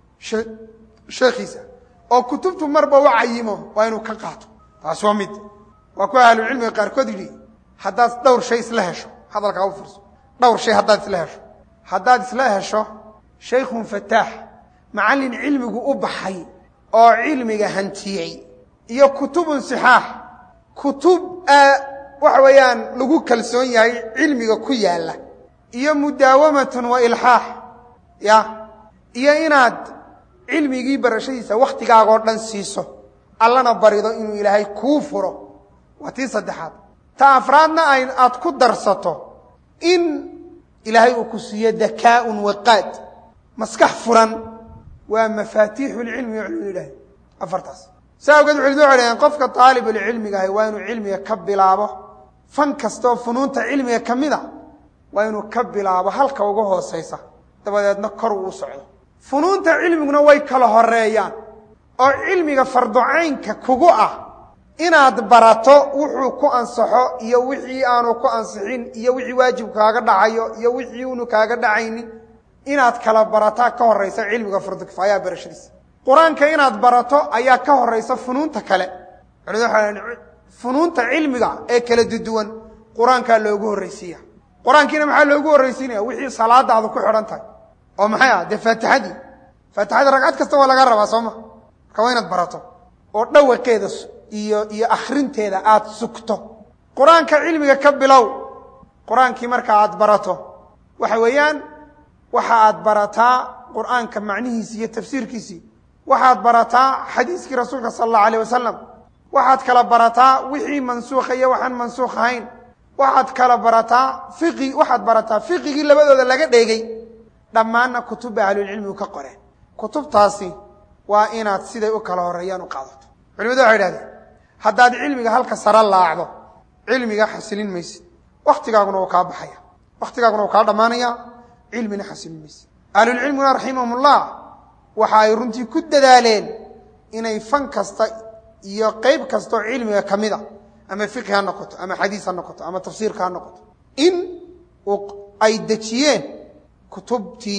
شيخيسا او كتبته مربا وعيمه وانو كقاطو تاسو ميد واكو اهل العلم قاركود لي حداس دور شيء اسلهشو hadalka u furso dhowr shay hadaad isla hesho hadaad isla hesho sheekh fataax macallin cilmigu u baxay oo cilmiga hantiyay iyo kutub sahih kutub waxa weeyaan lagu kalsoon yahay cilmiga ku yaala iyo mudaawamatan wa ilhaah ya iyo inaad علمي برشيسة وقت قاعدان سيسو الله نبريدو إنه إلهي كوفرو وتي صدحات تافرادنا أين أتكو درساتو إن إلهي أكسية ذكاء وقاد مسكح فران ومفاتيح العلم يعلم إلهي أفرتاس ساو قد عردو عليهم قفك طالب العلم قاهي وينو علمي يكبلابه فانكستو فنونت علمي يكمده وينو كبلابه هلك وقوه السيسة تبادت نكر وصعد فنونت علمنا way kala horeeyaan oo cilmiga farducaynka kugu ah inaad barato wuxuu ku ansaxo iyo wixii aanu ku ansixin iyo wixii waajib kaaga dhacayo iyo wixii uu kaaga dhacaynin inaad kala barato ka horeysa cilmiga fardu kifaaya barashadiisa quraanka inaad barato ayaa ka horeysa funuunta kale funuunta cilmiga ee kala duwan quraanka loogu horeysiya quraankiina maxaa loogu horeysiinaya wixii salaadaadu ku xiran tahay oo maxay ah fatahadi fatahada ragcad kasta waa laga rabaa sooma ka weynad barato oo dhawaqeeda iyo iyo akhrinteeda aad sugto quraanka cilmiga ka bilow quraankii marka aad barato waxa weeyaan waxa aad barataa quraanka macnihiisa iyo tafsiirkiisa waxa aad barataa xadiiskii rasuulka sallallahu alayhi wasallam waxa aad kala barataa wixii mansuukh iyo waxaan mansuukh ahayn waxa aad kala barataa fiqi waxa aad barataa fiqigi labadooda laga dheegay dhammaan kutub ahlul cilmi ka qoreen kutubtaasi waa inaad siday u kala horeeyaan u qaadato culimadu waxay yiraahdeen hadaad cilmiga halka sara laacdo cilmiga xasilin maysid waqtigaaguna uu ka baxaya waqtigaaguna uu ka dhamaanaya cilmina xasilin maysid ahlul cilmi rahimahumullah waxa ay runtii ku dadaaleen inay fan kasta iyo qayb kasta oo cilmiga kamida ama fiqh ha noqoto ama xadiis ha noqoto ama tafsiir ha noqoto in ay dajiyeen كتبتي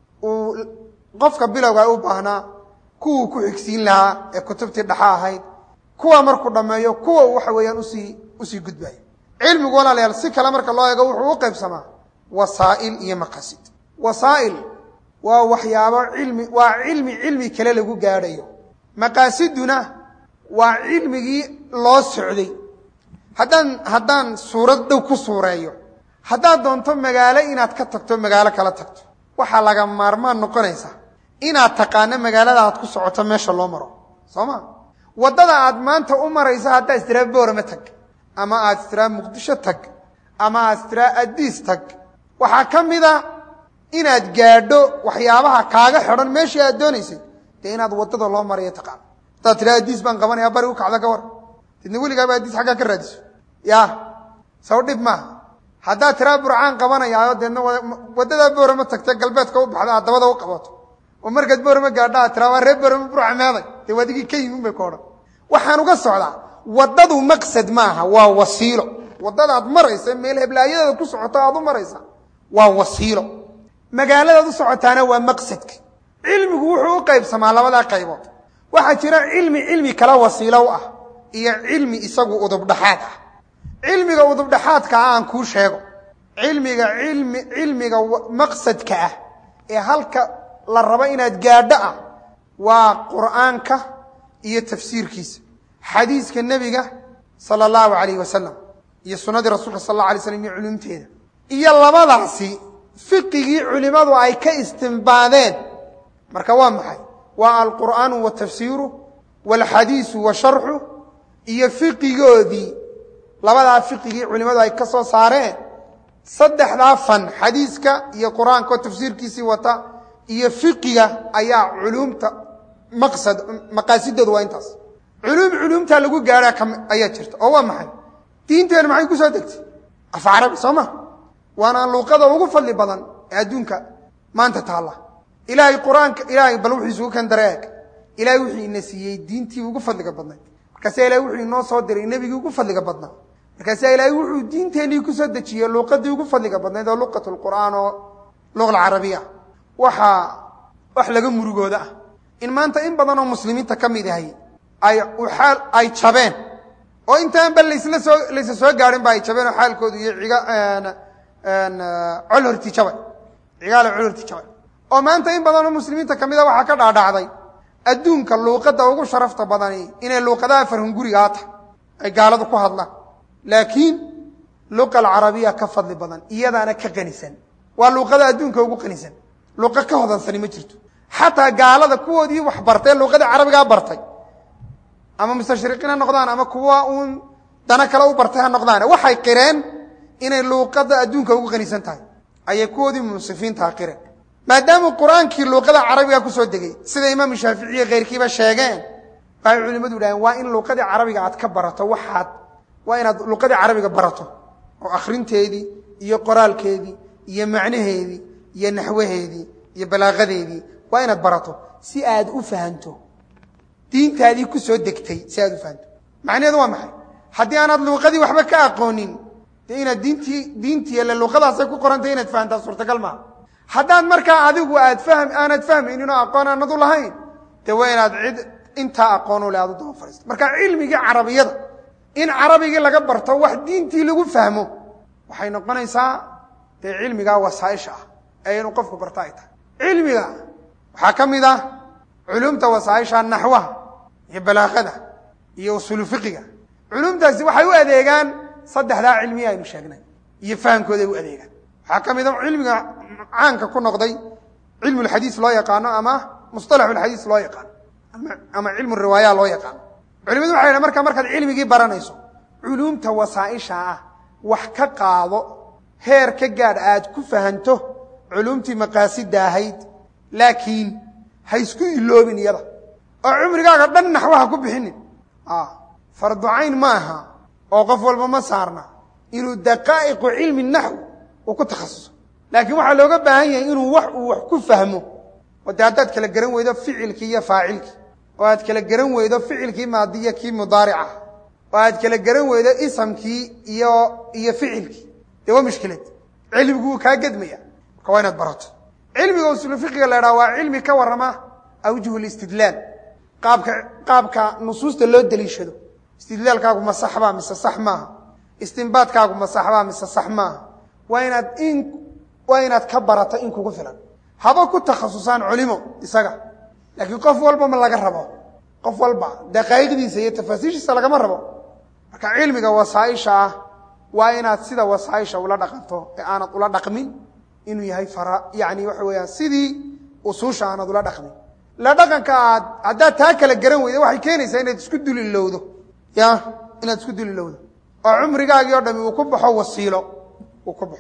وقفك بلغا u baahna kuwa ku xigsiin laha ee kutubtii dhaxaa ahayd kuwa markuu dhameeyo kuwa waxa weeyaan u sii u sii gudbay cilmigu walaalayaal si kala marka loo eego wuxuu u qaybsamaa wasaa'il iyo maqasid wasaa'il waa waxyaabo cilmi waa cilmi cilmi kale lagu gaadhayo maqasiduna waa cilmigii loo socday hadan hadan suurad dhow ku suureeyo haddaad doonto magaalo inaad ka tagto magaalo kala tagto waxa laga maarmaan noqonaysa inaad taqaan magaalada aad ku socoto meesha loo maro sooma wadada aad maanta u marayso hadda istiraab boorama tag ama aad istiraab muqdisho tag ama aad istiraab addis tag waxa kamida inaad gaadho waxyaabaha kaaga xiran meesha aad doonaysay ee inaad wadada loo marayo taqaan dad tira addis baan qabanaya bari u kacda ka war tidna weliga addis xaga ka raadiso ya soo dhib ma hadda tira burcaan qabanayaayo deedna wadada boorama tagta galbeedka u baxda dabada u qabato ومركز بورما قاعدة ترى ريب بورما بروح ماذا توديك كيم بكورة وحنو قصة وضدوا مقصد معها ووسيله وضدوا مريسة ميله بلايا كسعتها ضم مريسة ووسيله مقالة ذو سعتنا ومقصدك علمك وحو قيب سما لبدا قيبود waxa jira cilmi cilmi kala wasiilo ah iyo cilmi isagu udub dhaxaad ah cilmiga udub dhaxaadka aan ku sheego cilmiga cilmi cilmiga maqsadka ah ee halka la rabo inaad gaadho ah waa quraanka iyo tafsiirkiisa xadiiska nabiga sallallahu alayhi wasallam iyo sunnada rasuulka sallallahu alayhi wasallam iyo culumteeda iyo labadaasi fiqigi culimadu ay ka istinbaadeen marka waa maxay waa alquraan wa tafsiiru wal hadiis wa sharhu iyo fiqigoodi labada fiqigi culimadu ay ka soo saareen saddexda fan hadiiska iyo quraanka tafsiirkiisa wata iyo fiqiga ayaa culumta maqsad maqaasideedu waa intaas علوم علوم تلقوا جارا كم أيات شرط أول محل تين تين معي كوسا دكتي أفعرب سما وأنا لقطة وقف اللي بدن أدونك ما أنت تعالى إلهي القرآن إلهي بلوحي سو كان دراك إلهي وحي النسية دين تي وقف اللي قبضنا كسي إلهي وحي الناس صادر النبي وقف اللي قبضنا كسي إلهي وحي دين تاني كوسا دكتي لقطة وقف اللي قبضنا هذا لقطة القرآن واللغة العربية وحا وحلا جمرو جوده إن ما أنت إن بدنا مسلمين تكمل هاي أي وحال أي شبان أو أنت بل ليس لسه ليس سوى قارن باي شبان وحال كود يعجا أنا أنا علور تشبان عجال علور تشبان أو ما أنت إن بدنا مسلمين تكمل وحكر على عضي الدون كاللوقة وقو شرفت بدني إن اللوقة فرهم قريات أي قال ذكوا هذا لكن اللغة العربية كفض لبدن إياذا أنا كجنسان واللوقة الدون كوجو كنسان لغة كهذا سني مجرته حتى قال ذكوا دي وحبرتين اللغة العربية برتين أما مستشرقين النقدان أما كواون دنا كلاو برتها النقدان وحي قرين إن اللغة الدون كوجو كنسان تاي أي كودي منصفين تاقرين ما دام القرآن كي اللغة العربية كسود دقي سيد إمام الشافعي غير كيف الشيغان قال علماء دولان وإن اللغة العربية أتكبرته وحد وإن اللغة العربية برته وآخرين تيدي يا قرال كيدي يا معنى هذي يا نحوه هذي يا بلاغة هذي وإن برته سياد أفهمته دين تادي كسود دقتي سياد أفهمته معنى هذا ما حد أنا اللغة دي وحبك أقونين تينا دينتي دينتي اللي اللغة ده سيكون قرآن تينا تفهمتها صورة كلمة حدان مركا عدو أتفهم أنا أتفهم إننا أقانا نضو لهين توين عد أنت أقانو لا ضد فرست مركا علمي عربية إن عربي لا جبرته واحد دينتي اللي فهمه وحين قنا يسا علمي جا وسائشة أي نقف برتايته علمي جا حكم إذا علوم توسائشة النحوة يبلاغة يوصل فقه علوم تزي وحيو أديجان صدق لا علمية ينشأنا يفهم كذا وأديجان حكم إذا علمي عنك كنا قضي علم الحديث لا يقان أما مصطلح الحديث لا يقان أما علم الرواية لا يقان علم ذو حين مركب مركب علم يجيب برانيسو علوم توسائشة وحكا قاضو هير كجار آد كفهنته علومتي مقاصد داهيد لكن هيسكو اللوبين يلا عمري قاعد دن نحوها كبحين آه فرض عين ماها وقف والبما صارنا إنه دقائق علم النحو وكتخصص لكن waxa looga baahan yahay inuu wax uu wax ku fahmo wadaadad kala garan weydo ficilki iyo faacilki oo aad kala garan weydo ficilki maadiya ki mudaarica oo aad kala garan weydo ismki iyo iyo ficilki de waa mushkilad cilmigu ka gadmaya ka waynaad barato cilmiga usul fiqiga la yiraahdo waa cilmi ka warama awjuh al-istidlal qaabka qaabka nusuusta loo daliishado istidlalkaagu ma saxba mise sax ma istinbaadkaagu ma saxba mise sax ma waynaad in وينات كبرت إن كوكو فلان هذا كنت تخصصان علمه إسقى لكن قف والبا ما لقى ربه قف والبا دقائق دي سيء تفسير سلقة مرة كعلمك وصايشة وينات سيدا وصايشة ولا دقنته أنا ولا دقمين إنه يهي فرا يعني وحويا سيدي أصوشة أنا ولا دقمين لا دقن كاد عدا تاكل الجرم وإذا واحد كان يسأل تسكت لللوده يا إن تسكت لللوده عمري قاعد يردم وكبح وصيله وكبح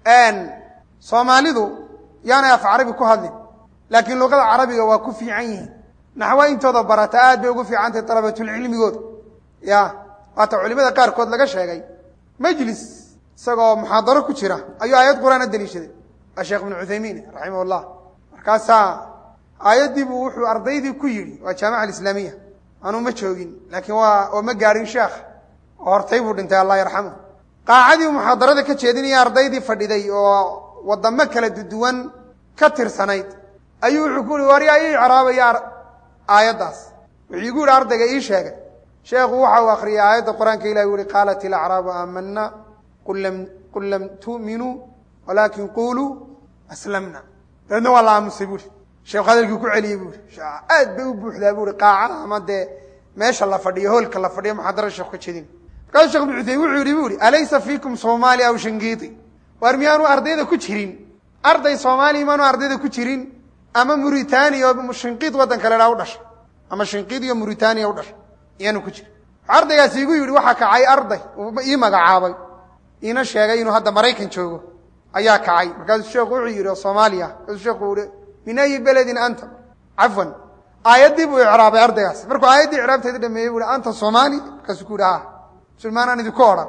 أن Soomaalidu yaana af Carabi ku hadlin laakiin luqada Carabiga waa ku fiican yihiin naxwa intooda barata aad bay ugu fiican tahay talabatul cilmigood ya waata culimada qaar kood laga sheegay majlis isagoo muhaadaro ku jira ayuu aayad quraan daliishaday Sheekh Ibn Uthaymeen rahimahullah markaasa aayadii buu wuxuu ardaydii ku yiri waa jaamaca islaamiga aanu ma joogin laakiin waa oo ma gaarin sheekh hortay buu dhintay Allah yarxamo qaacadii muhaadarada ka jeedinaya ardaydii fadhiday oo wadamo kala duwan ka tirsanayd ayuu wuxuu ku wari ay caraabaya aayadaas wuxuu ku ardayga ii sheegay sheekhu waxa uu akhriyay aayada quraanka Ilaahay wari qaalat al a'raabu amanna qul lam qul lam tu'minu walakin qulu aslamna dadna wala musibur sheekh hadalkii ku celiyay buu aad bay u buuxdaa buu qaacada ama de meesha la fadhiyo hoolka la fadhiyo muhaadarada sheekh ka jeedin قال الشيخ ابن عثيمين wuxuu yiri alaysa fiikum Soomaali aw Shingiiti war miyaanu ardayda ku jirin arday Soomaali maanu ardayda ku jirin ama Mauritania oo Shingiit wadan kale la u dhashay ama Shingiit iyo Mauritania u dhashay iyana ku jir ardaygaas igu yiri waxa kacay arday ii magacaabay ina sheegay inuu hadda Mareykan joogo ayaa kacay markaas sheekhu wuxuu yiri Soomaaliya sheekhu uu min ay beledin anta afwan aayadii buu icraabay ardaygaas markuu aayadii icraabteeda dhameeyay uu anta Soomaali kaas ku dhaha سلمان أنا ذكورا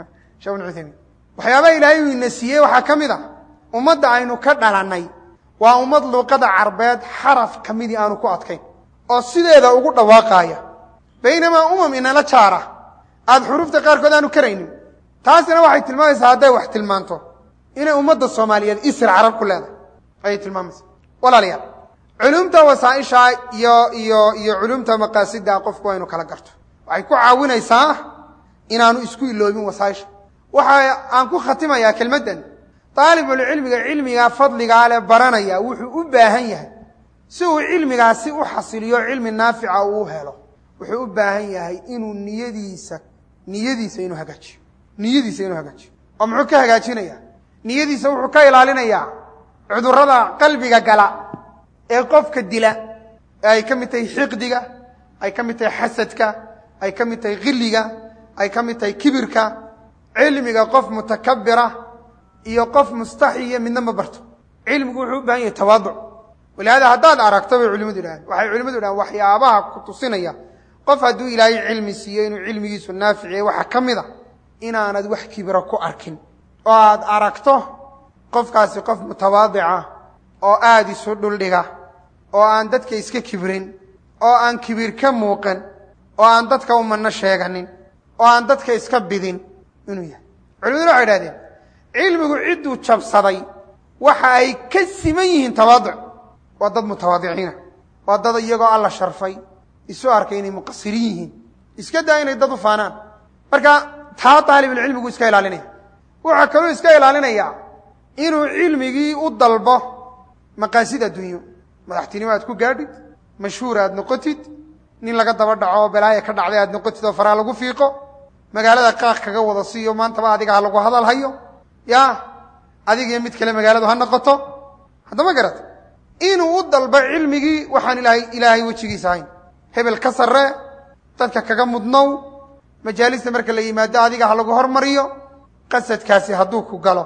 شو نعثمي وحيابا إلهي النسيه وحكمدا ومد عينو كدنا لناي ومد لو قد عربات حرف كميدي أنا كواتكين السيدة إذا أقول واقعية بينما أمم إن لا شارة هذا حروف تقار كذا أنا كريني تاسنا واحد تلماس هذا واحد تلمانته إن أمد الصومالية الإسر عرب كلها أي تلماس ولا ليا علومته وسائشة يا يا يا علومته مقاصد قف كوينو كلا قرته وعيكو عاونا يساه inaanu isku iloobin wasaash waxa aan ku khatimayaa kelmadan talibul ilmiga ilmiga fadliga ale baranaya wuxuu u baahan yahay si uu ilmigaasi u xasiliyo ilmi naafica uu helo wuxuu u baahan yahay inuu niyadiisa niyadiisa inuu hagaajiyo niyadiisa inuu hagaajiyo oo muxuu ka hagaajinayaa niyadiisa wuxuu ka ilaalinayaa cudurrada qalbiga gala ee qofka dila ay kamid tahay xiqdiga ay kamid tahay xasadka ay kamid tahay qilliga ay kamid tahay kibirka cilmiga qof mutakabbira iyo qof mustahiya midna barto cilmigu wuxuu u baahan yahay tawaadu walaada hadaad aragto way culimadu ilaahay waxay culimadu ilaahay waxyaabaha ku tusinaya qof haduu ilaahay cilmi siiyo inuu cilmigiisu naafici waxa kamida inaanad wax kibira ku arkin oo aad aragto qofkaasi qof mutawaadica oo aad isu dhuldhiga oo aan dadka iska kibrin oo aan kibir ka muuqan oo aan dadka u manna sheeganin oo aan dadka iska bidin inuu yahay culimadu waxay yiraahdeen cilmigu ciduu jabsaday waxa ay ka siman yihiin tawaadu waa dad mutawaadiciina waa dad iyagoo alla sharfay isu arkay inay muqassiriin yihiin iska daa inay dad u faanaan marka taa talibul cilmigu iska ilaalinaya waxa kale iska ilaalinaya inuu cilmigii u dalbo maqaasid adduunyo madaxtinimaad ku gaadhid mashhuuraad noqotid nin laga daba dhaco balaaya ka dhacday aad noqotid oo faraa lagu fiiqo magaalada qaaq kaga wada siiyo maanta ba adiga lagu hadal hayo ya adiga mid kale magaaladu ha noqoto hadaba garad inuu u dalba cilmigi waxaan ilaahay ilaahay wajigiisa hayn hebel ka sarre dadka kaga mudnow majaalista marka la yimaado adiga ha lagu hormariyo qasadkaasi haduu ku galo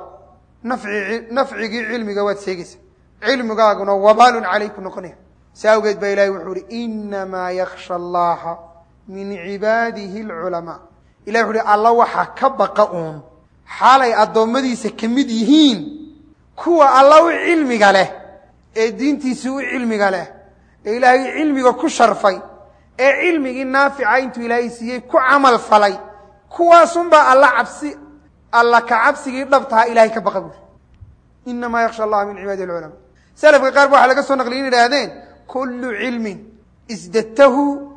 nafci nafcigi cilmiga waad seegaysa cilmigaaguna wabalun alaykum noqonaya saawgeed ba ilaahay wuxuu ri inma yakhsha allaha min ibadihi alulama ilaahay wuxuu alla waxa ka baqa uun xalay adoomadiisa kamid yihiin kuwa alla u cilmiga leh ee diintiisa u cilmiga leh ee ilaahay cilmiga ku sharfay ee cilmigi naafica intuu ilaahay siiyay ku amal falay kuwaasun ba alla cabsi alla ka cabsigi dhabtaa ilaahay ka baqa buu inma yakhsha allaha min ibadihi alulama salafka qaar waxa laga soo naqliyay inay كل علم ازددته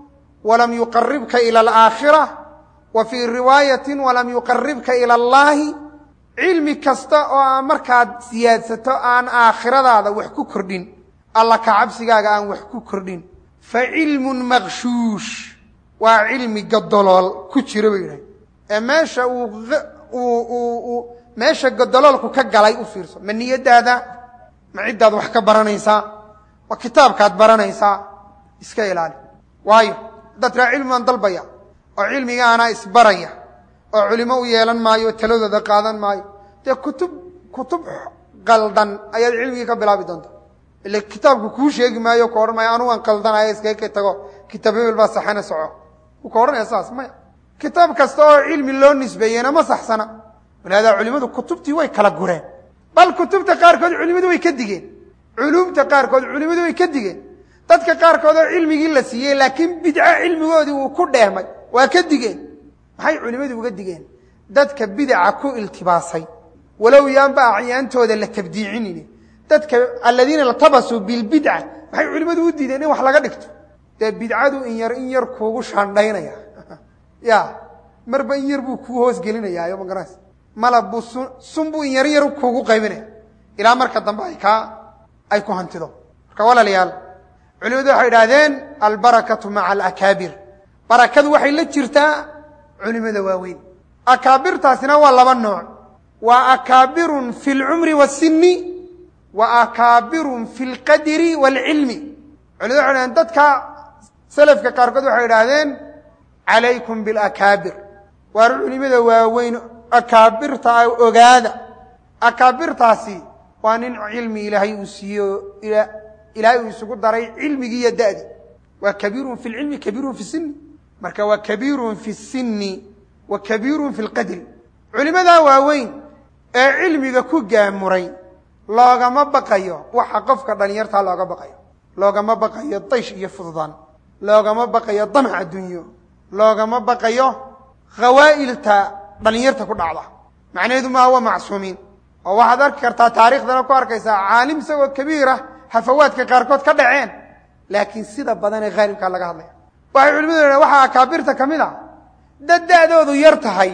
ولم يقربك إلى الآخرة وفي رواية ولم يقربك إلى الله علم كستا ومركاد سيادسة عن آخرة هذا وحكو كردين الله كعبسي عن وحكو كردين فعلم مغشوش وعلم قدلال كتير بينه ماشى و ماشى قدلال كجلاي أفيرس من يد هذا معد هذا وحكي برانيسا وكتاب كاد برانيسا iska ilaali waayo dad cilmi dalbaya oo cilmiga ana isbaraya oo culimo u yeelan maayo taladooda qaadan maayo te kutub kutub qaldan ayaa cilmiga ka bilaabi doonta ilaa kitaabku ku sheegi maayo ka ormay anu aan qaldanay iska ka tago kitaabeel ba saxana soco ku koran asaas ma kitaab kasta oo cilmi loo nisbeeyana ma saxsana walaada culimadu kutubtii way kala gureen bal kutubta qaar kood culimadu way ka digeen علومta qaar kood culimadu way ka digeen dadka qaarkood oo cilmigii la siiyey laakiin bidca cilmigoodii uu ku dheehmay waa ka digeen maxay culimadu uga digeen dadka bidca ku iltibaasay walow yaanba acyaantooda la tabdiicinin dadka alladina latabasu bil bid'a maxay culimadu u diideen in wax laga dhigto de bidcadu in yar in yar kuugu shaandhaynaya ya marba in yar buu ku hoos gelinaya ayo magaras malabu sumbu in yar yar kuugu qaybinaya ila marka dambe ay ka ay ku hantido marka walaalayaal culimadu waxay yiraahdeen al barakatu ma'a al akabir barakadu waxay la jirtaa culimada waaweyn akabirtaasina waa laba nooc wa akabirun fil umri was sinni wa akabirun fil qadri wal ilmi culimadu waxay dadka salafka qaarkood waxay yiraahdeen alaykum bil akabir wa culimada waaweyn akabirta ay ogaada akabirtaasi waa nin cilmi ilaahay uu siiyo ila ilaahay uu isugu daray cilmigi iyo daadi wa kabirun fil ilmi kabirun fi sinni marka wa kabirun fi sinni wa kabirun fil qadri culimada waaweyn ee cilmiga ku gaamuray loogama baqayo waxa qofka dhalinyarta looga baqayo loogama baqayo taysh iyo fududaan loogama baqayo damac adduunyo loogama baqayo khawaa'ilta dhalinyarta ku dhacda macnaheedu ma waa macsuumin oo waxaad arki kartaa taariikhdana ku arkaysaa caalim isagoo kabiira hafawaadka qaarkood ka dhaceen laakiin sida badan ee qaalibka laga hadlay waxay culimadu yiraahdeen waxa akaabirta kamid ah dadadoodu yar tahay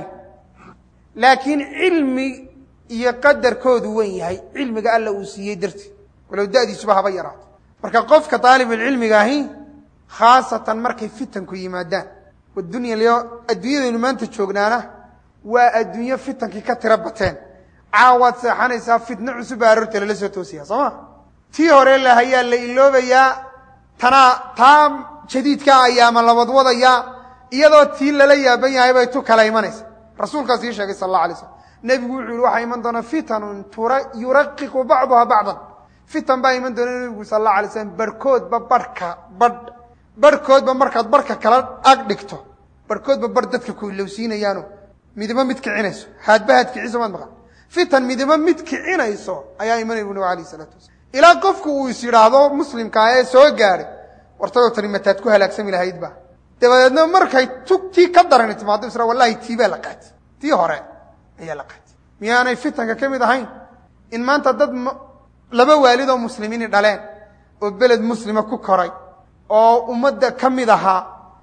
laakiin cilmi iyo qadarkoodu weyn yahay cilmiga alla uu siiyay darti walaw daadiisu haba yaraato marka qofka talib ilmiga ahi khaasatan markay fitan ku yimaadaan wadunya liyo adduunyada maanta joognaana waa adduunyo fitankii ka tira bateen caawad saxanaysa fitna cusub aroorta la soo toosiya sama tii hore la hayaa la iloobaya tana taam jadiidka ayaama labad wadaya iyadoo tii la yaaban yahay bay tu kala imanaysa rasuulkaas ii sheegay sallallahu alayhi wasallam nabigu wuxuu waxa iman doona fitanun tura yuraqiqu ba'daha ba'dan fitan baa iman doona nabigu sallallahu alayhi wasallam barkood ba barka bad barkood ba markaad barka kala ag dhigto barkood ba bar dadka ku ilowsiinayaano midba mid kicinayso haadba haad kiciso ma maqan fitan midba mid kicinayso ayaa imanay ibn ali sallallahu alayhi wasallam ila qofku uu isiraado muslimka ay soo gaaray wartado tariimataad ku halaagsami lahayd ba dabadeedna markay tugti ka daran timaado isra wallahi tiiba la qaat tii hore ayaa la qaat miyaanay fitanka kamid ahayn in maanta dad laba waalid oo muslimiin dhaleen oo beled muslima ku koray oo ummadda kamid aha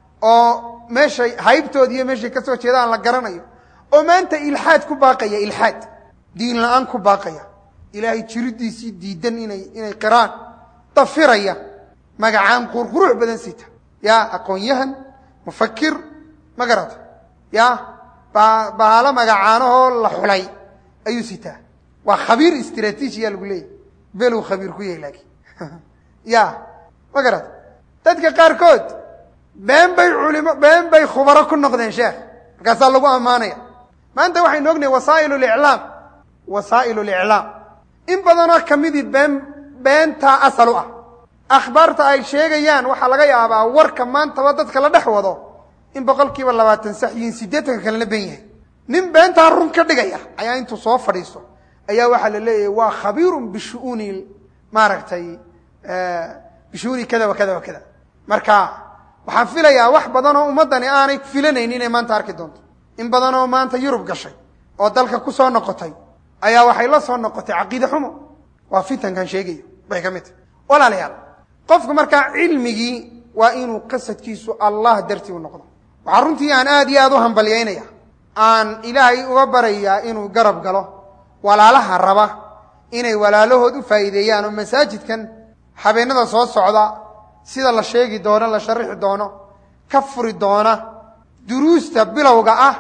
oo meeshay haybtood iyo meeshay ka soo jeedaan la garanayo oo maanta ilhaad ku baaqaya ilhaad diin la'aan ku baaqaya ilaahay jiridiisi diidan inay inay qiraan tafiraya magacaan qurqurux badan sita ya aqoonyahan mufakkir magarad ya ba baala magacaanaho la xulay ayuu sita waa khabiir istiraatiiji lagu leeyahay belu khabiir ku yahay laakiin ya magarad dadka qaarkood been bay culimo been bay khubaro ku noqdeen sheekh markaas lagu amaanaya maanta waxay noognahay wasaa'ilul i'laam wasaa'ilul i'laam in badan oo kamidi been beenta asal ah akhbaarta ay sheegayaan waxa laga yaabaa warka maanta dadka la dhaxwado in boqolkiiba labaatan sax iyo siddeetan kale la been yahay nin beenta run ka dhigaya ayaa intuu soo fadhiisto ayaa waxa la leeyahay waa khabiirun bishuuni maaragtay ee bishuuni kada wa kada wa kada marka waxaan filayaa wax badan oo ummadani aanay filanaynin inay maanta arki doonto in badan oo maanta Yurub gashay oo dalka ku soo noqotay ayaa waxay la soo noqotay aqoon xumo waa fitankan sheegayo bay kamid walaalayaal qofku marka cilmigi waa inuu qasadkiisu Allah dartii u noqdo waxa runtii aan aad iyo aad u hambalyeynaya aan ilaahay uga barayaa inuu garab galo walaalaha raba inay walaalahood u faa'iideeyaan oo masaajidkan habeenada soo socda sida la sheegi doono la sharixi doono ka furi doona duruusta bilowga ah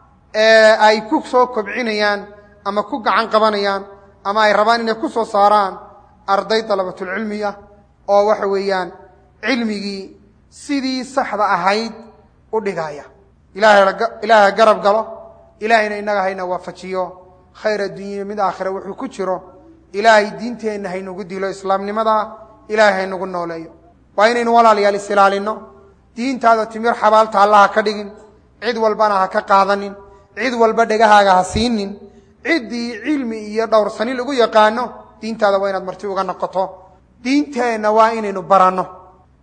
ee ay ku soo kobcinayaan ama ku gacan qabanayaan ama ay rabaan inay ku soo saaraan arday talabatul cilmiya oo waxa weeyaan cilmigi sidii saxda ahayd u dhigaya ilaahay ilaahay garab galo ilaahayna inaga hayna waafajiyo khayr adduunyo mid aakhira wuxuu ku jiro ilaahay diinteena haynugu dilo islaamnimada ilaahay haynugu nooleeyo waa inaynu walaalayaal islaalino diintaada timir xabaalta Allah ka dhigin cid walbana ha ka qaadanin cid walba dhagahaaga ha siinin cidii cilmi iyo dhowrsani lagu yaqaano diintaada waa inaad marti uga noqoto diinteena waa inaynu barano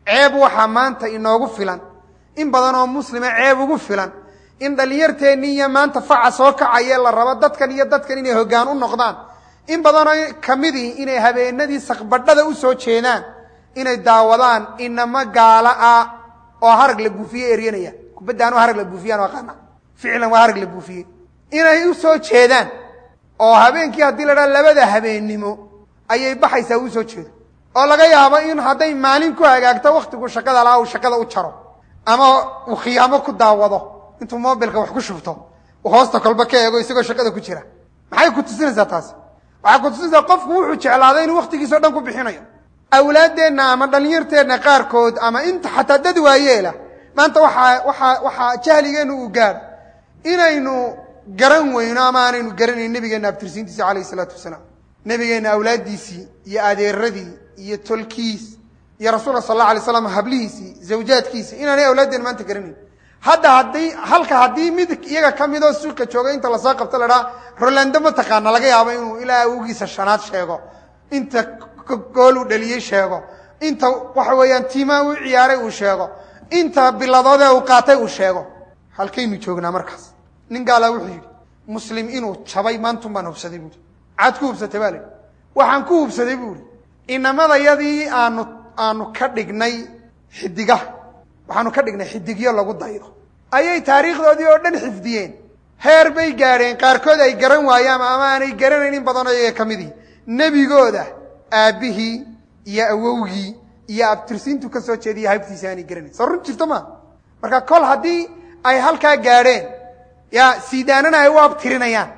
ceeb waxa maanta inoogu filan in badan oo muslima ceeb ugu filan in dhalinyarteennii maanta faca soo kacaya la rabo dadkan iyo dadkan inay hoggaan u noqdaan in badan oo kamidii inay habeenadii saqbadhada u soo jeedaan inay daawadaan inama gaala ah oo harag la buufiyay eryanaya kubadaan harag la buufiyaan waqana ficlan waa harag la buufiyay inay u soo jeedaan oo habeenkii hadii la dhaal labada habeennimo ayay baxaysaa u soo jeedo oo laga yaabo in haday maalin ku hagaagto waqtigu shaqada laa uu shaqada u jaro ama uu khiyaamo ku daawado intuu mobilka wax ku shubto oo hoosta kolba ka eego isagoo shaqada ku jira maxay ku tusinaysaa taas waxa ku tusinaysaa qofku wuxuu jeclaaday in waqtigiisa dhan ku bixinayo awlaadeena ama dhalinyarteena qaar kood ama inta xataa dad waayeela maanta waxa waxa waxa jahligeenu u gaar inaynu garan weyno ama aanaynu garanayn nabigeena abtirsiintiisa kaleey salaatu wasalaam nabigeena awlaadiisi iyo adeeradii iyo tolkiis iyo rasuulka sallallahu alayhi wasallam hablihiisi zawjaadkiisa inaanay awlaadeen maanta garanayn hadda hadii halka hadii mid iyaga kamid oo suuqa jooga inta la soo qabto la dhaa Rolando ma taqaana laga yaabo inuu ilaa ugiisa shanaad sheego inta gool u dhaliyay sheego inta waxa weeyaan tiima uu ciyaaray uu sheego inta biladooda uu qaatay uu sheego halkaynu joognaa markaas nin gaala wuxuu yiri muslim inuu jabay maanta ma hubsaday buu aad ku hubsatay baa waxaan ku hubsaday buu inamada yadii aanu aanu ka dhignay xidiga waxaanu ka dhignay xidigyo lagu daydo ayay taariikhdoodii oo dhan xifdiyeen heer bay gaareen qaar kood ay garan waayaan ama aanay garanaynin badan oo kamidii nabigooda aabihi iyo awowgii iyo abtirsiintu ka soo jeediyay haybtiisa aanay garanaynin soo run jirto ma marka kol hadii ay halka gaareen ya siidaanana ay u abtirinayaan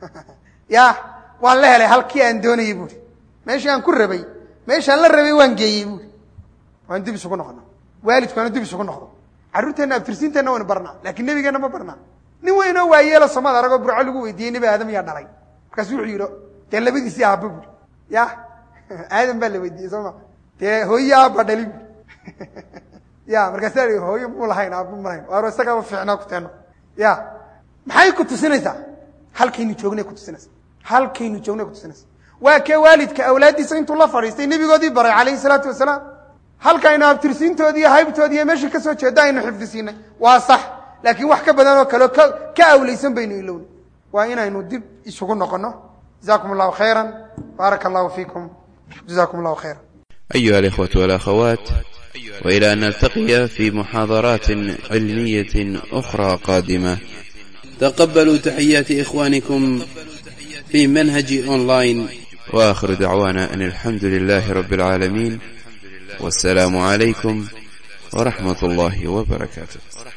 ya waan la helay halkii aan doonayay buu meeshii aan ku rabay meeshaan la rabay waan geeyay buu waan dib isugu noqono waalidkuna dib isugu noqdo caruurteena abtirsiinteena waan barnaa laakiin nabigeena ma barnaa nin weyn oo waayeelo Soomaaliya arago burco lagu weydiiyay nabi aadam yaa dhalay markaas wuxuu yiri de labadiisi aabbu ya aadam baa la weydiiyay Soomaa de hooyo aabba dhalay ya markaas ay hooyo mu lahayn aabbu ma lahayn waa isaga fiicnaa ku teeno ya maxay ku tusinaysaa halkaynu joognay ku tusinaysaa halkaynu joognay ku tusinaysaa waa ka waalidka awlaadiisa intuu la fariistay nabigoodii baray kaleey salaatu wasalaam halkayna abtirsiintoodii haybtoodii meeshii ka soo jeeday inuu xifdisiinay waa sax laakiin wax ka badan oo kale ka awleysan baynu ilowna waa inaynu dib isugu noqono jazakumullahu khairan barakallahu fiikum jazakumullahu khairan أيها الإخوة والأخوات، وإلى أن نلتقي في محاضرات علمية أخرى قادمة، تقبلوا تحيات إخوانكم في منهج أونلاين، وآخر دعوانا أن الحمد لله رب العالمين، والسلام عليكم ورحمة الله وبركاته.